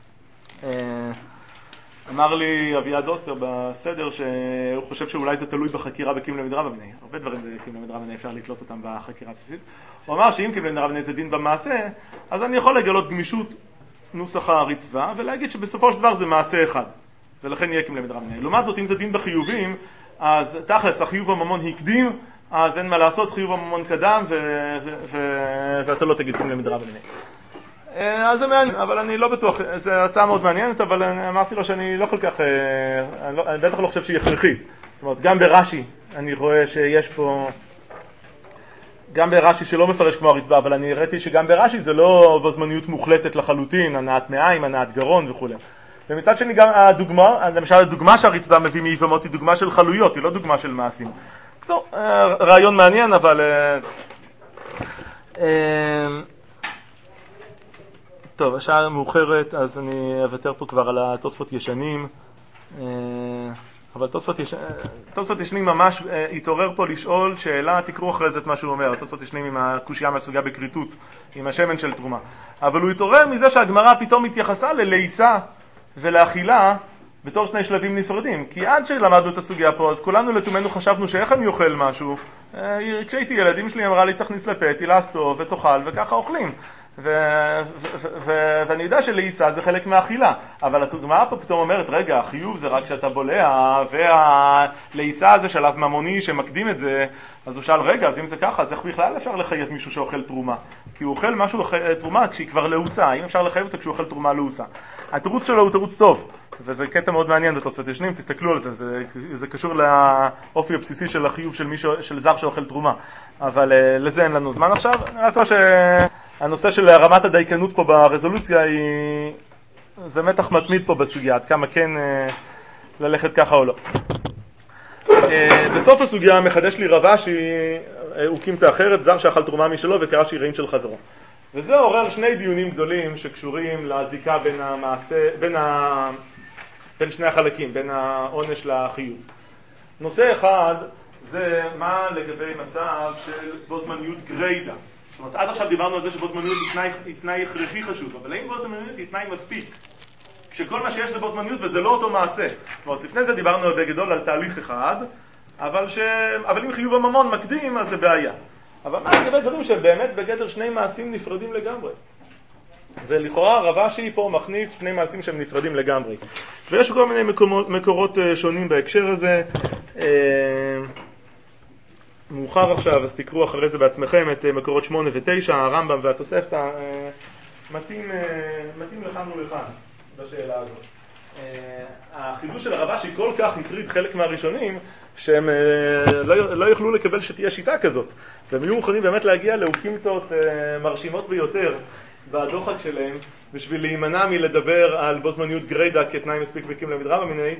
אמר לי אביעד אוסטר בסדר שהוא חושב שאולי זה תלוי בחקירה בקימלה מדרבנן. הרבה דברים בקימלה מדרבנן אפשר לתלות אותם בחקירה הבסיסית. הוא אמר שאם קימלה מדרבנן זה דין במעשה, אז אני יכול לגלות גמישות נוסח הריצווה ולהגיד שבסופו של דבר זה מעשה אחד. ולכן יהיה קימלה מדרבנן. לעומת זאת, אם זה דין בחיובים, אז תכלס החיוב הממון הקדים, אז אין מה לעשות, חיוב הממון קדם ו- ו- ו- ואתה לא תגיד קימלה מדרבנן. אז זה מעניין, אבל אני לא בטוח, זו הצעה מאוד מעניינת, אבל אני אמרתי לו שאני לא כל כך, אני, לא, אני בטח לא חושב שהיא הכרחית. זאת אומרת, גם ברש"י אני רואה שיש פה, גם ברש"י שלא מפרש כמו הרצפה, אבל אני ראיתי שגם ברש"י זה לא בזמניות מוחלטת לחלוטין, הנעת מעיים, הנעת גרון וכו'. ומצד שני גם הדוגמה, למשל הדוגמה שהרצפה מביא מיבמות היא דוגמה של חלויות, היא לא דוגמה של מעשים. קצור, רעיון מעניין, אבל... טוב, השעה מאוחרת, אז אני אוותר פה כבר על התוספות ישנים. אבל תוספות, יש... תוספות ישנים ממש התעורר פה לשאול שאלה, תקראו אחרי זה את מה שהוא אומר, תוספות ישנים עם הקושייה מהסוגיה בקריטות, עם השמן של תרומה. אבל הוא התעורר מזה שהגמרא פתאום התייחסה ללעיסה ולאכילה בתור שני שלבים נפרדים. כי עד שלמדנו את הסוגיה פה, אז כולנו לתומנו חשבנו שאיך אני אוכל משהו. כשהייתי ילדים שלי אמרה לי תכניס לפה, תילס טוב ותאכל וככה אוכלים. ו- ו- ו- ו- ואני יודע שלעיסה זה חלק מהאכילה, אבל הדוגמה פה פתאום אומרת, רגע, החיוב זה רק שאתה בולע, והלעיסה זה שלב ממוני שמקדים את זה, אז הוא שאל, רגע, אז אם זה ככה, אז איך בכלל אפשר לחייב מישהו שאוכל תרומה? כי הוא אוכל משהו, תרומה כשהיא כבר לעוסה, האם אפשר לחייב אותה כשהוא אוכל תרומה לעוסה? התירוץ שלו הוא תירוץ טוב, וזה קטע מאוד מעניין בתוספות ישנים, תסתכלו על זה, זה, זה קשור לאופי הבסיסי של החיוב של, מישהו, של זר שאוכל תרומה, אבל לזה אין לנו זמן עכשיו, רק לא ש... הנושא של רמת הדייקנות פה ברזולוציה היא, זה מתח מתמיד פה בסוגיה, עד כמה כן ללכת ככה או לא. בסוף הסוגיה מחדש לי רבה שהוא קימתה אחרת, זר שאכל תרומה משלו וקרא שיראים של חברו. וזה עורר שני דיונים גדולים שקשורים לזיקה בין המעשה, בין, ה... בין שני החלקים, בין העונש לחיוב. נושא אחד זה מה לגבי מצב של בו זמניות גריידה. זאת אומרת, עד עכשיו דיברנו על זה שבו זמניות היא תנאי הכרחי חשוב, אבל האם בו זמניות היא תנאי מספיק? כשכל מה שיש זה בו זמניות וזה לא אותו מעשה. זאת אומרת, לפני זה דיברנו בגדול על תהליך אחד, אבל, ש... אבל אם חיוב הממון מקדים, אז זה בעיה. אבל מה לגבי דברים שבאמת בגדר שני מעשים נפרדים לגמרי? ולכאורה רבה שהיא פה מכניס שני מעשים שהם נפרדים לגמרי. ויש כל מיני מקומות, מקורות שונים בהקשר הזה. מאוחר עכשיו, אז תקראו אחרי זה בעצמכם את מקורות שמונה ותשע, הרמב"ם והתוספתא, מתאים, מתאים לכאן ולכאן בשאלה הזאת. החידוש של הרב"שי כל כך הטריד חלק מהראשונים, שהם לא, לא יוכלו לקבל שתהיה שיטה כזאת, והם יהיו מוכנים באמת להגיע לאוקימתות מרשימות ביותר בדוחק שלהם, בשביל להימנע מלדבר על בו זמניות גריידא כתנאי מספיק בקים למדרבא מיני.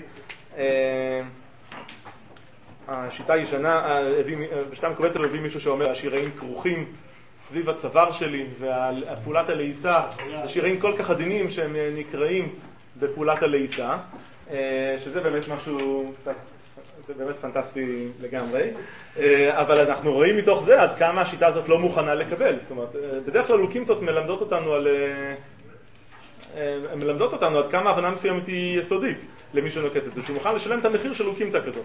השיטה הישנה, בשתם קובצר הביא מישהו שאומר, השיראים כרוכים סביב הצוואר שלי, והפעולת הלעיסה, זה שיראים כל כך עדינים שהם נקראים בפעולת הלעיסה, שזה באמת משהו, זה באמת פנטסטי לגמרי, אבל אנחנו רואים מתוך זה עד כמה השיטה הזאת לא מוכנה לקבל. זאת אומרת, בדרך כלל אוקימתות מלמדות אותנו על... הן מלמדות אותנו עד כמה הבנה מסוימת היא יסודית למי שנוקט את זה, שהוא מוכן לשלם את המחיר של אוקימתה כזאת.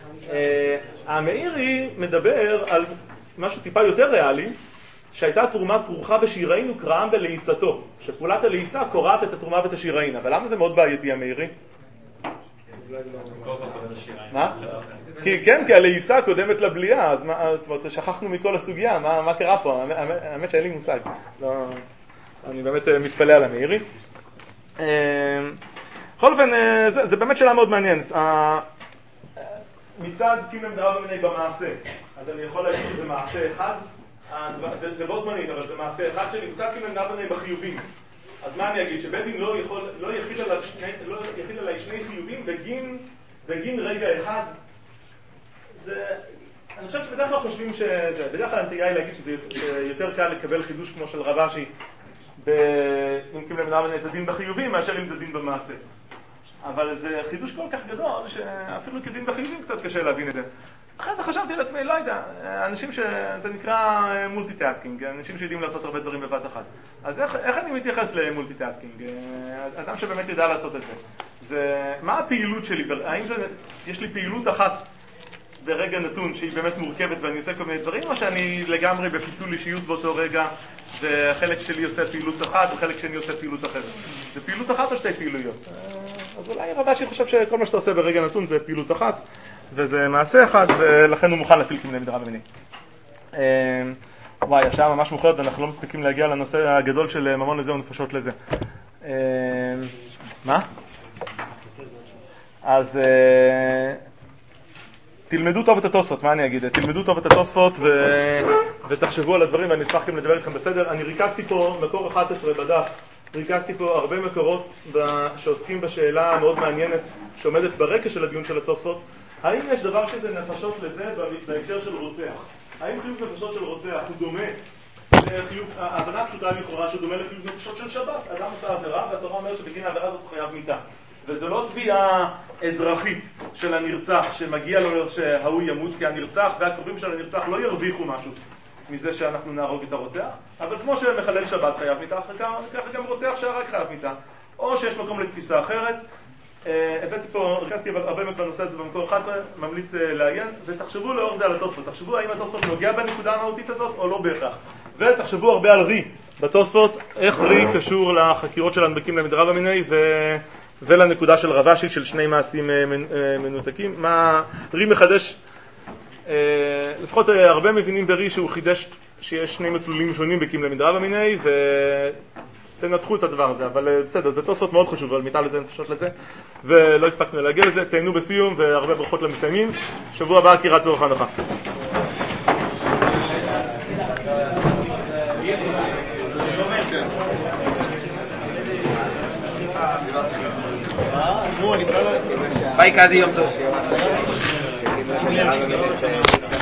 המאירי מדבר על משהו טיפה יותר ריאלי, שהייתה תרומה כרוכה בשיראין וקראם בלעיסתו, שפעולת הלעיסה קוראת את התרומה ואת השיראין. אבל למה זה מאוד בעייתי המאירי? מה? כי כן, כי הלעיסה קודמת לבליעה, אז שכחנו מכל הסוגיה, מה קרה פה? האמת שאין לי מושג, אני באמת מתפלא על המאירי. בכל אופן, זה באמת שאלה מאוד מעניינת. מצד קים למדרבא מיני במעשה, אז אני יכול להגיד שזה מעשה אחד, זה, זה בו זמנית, אבל זה מעשה אחד שלי. מצד קים למדרבא מיני בחיובים, אז מה אני אגיד? שבית דין לא יכול, לא יחיל עליי שני, לא יחיל עליי שני חיובים בגין, בגין רגע אחד. זה, אני חושב שבדרך כלל חושבים שזה, בדרך כלל הנטייה היא להגיד שזה יותר קל לקבל חידוש כמו של רב"שי אם קים למדרבא מיני זה דין בחיובים מאשר אם זה דין במעשה. אבל זה חידוש כל כך גדול, שאפילו כדין בחיובים קצת קשה להבין את זה. אחרי זה חשבתי על עצמי, לא יודע, אנשים שזה נקרא מולטיטאסקינג, אנשים שיודעים לעשות הרבה דברים בבת אחת. אז איך, איך אני מתייחס למולטיטאסקינג? אדם שבאמת ידע לעשות את זה. זה מה הפעילות שלי? האם זה, יש לי פעילות אחת ברגע נתון שהיא באמת מורכבת ואני עושה כל מיני דברים, או שאני לגמרי בפיצול אישיות באותו רגע, וחלק שלי עושה פעילות אחת וחלק שני עושה פעילות אחרת? זה פעילות אחת או שתי פעילויות? אז אולי רב"שי חושב שכל מה שאתה עושה ברגע נתון זה פעילות אחת, וזה מעשה אחד, ולכן הוא מוכן להפעיל קים למדרבא מיני. וואי, השעה ממש מוכרת ואנחנו לא מספיקים להגיע לנושא הגדול של ממון לזה ונפשות לזה. מה? אז תלמדו טוב את התוספות, מה אני אגיד? תלמדו טוב את התוספות ו... ותחשבו על הדברים, ואני אשמח גם לדבר איתכם בסדר. אני ריכזתי פה מקור אחת עשרה בדף, ריכזתי פה הרבה מקורות שעוסקים בשאלה המאוד מעניינת שעומדת ברקע של הדיון של התוספות. האם יש דבר כזה נפשות לזה בהקשר של רוצח? האם חיוב נפשות של רוצח הוא דומה לחיוב, ההבנה הפשוטה לכאורה שהוא דומה לחיוב נפשות של שבת? אדם עשה עבירה והתורה אומרת שבגין העבירה הזאת הוא חייב מיתה. וזו לא תביעה אזרחית של הנרצח שמגיע לו שההוא ימות, כי הנרצח והקרובים של הנרצח לא ירוויחו משהו מזה שאנחנו נהרוג את הרוצח, אבל כמו שמחלל שבת חייב מיתה, ככה גם רוצח שהרג חייב מיתה. או שיש מקום לתפיסה אחרת. הבאתי פה, רכזתי הרבה מאוד בנושא הזה במקור אחת עשרה, ממליץ לעיין, ותחשבו לאור זה על התוספות. תחשבו האם התוספות נוגע בנקודה המהותית הזאת או לא בהכרח. ותחשבו הרבה על רי בתוספות, איך רי קשור לחקירות של הנבקים למדרבא מיני ו... ולנקודה של רב"שי של שני מעשים מנותקים. מה רי מחדש, לפחות הרבה מבינים ברי שהוא חידש שיש שני מסלולים שונים בקים למדרבא מיני, ותנתחו את הדבר הזה, אבל בסדר, זה תוספות מאוד חשוב, אבל מיטה לזה נפשות לזה, ולא הספקנו להגיע לזה. תהנו בסיום והרבה ברכות למסיימים. שבוע הבא קריאת צורך הנחה. נו, אני כבר... ביי, קזי, יום טוב.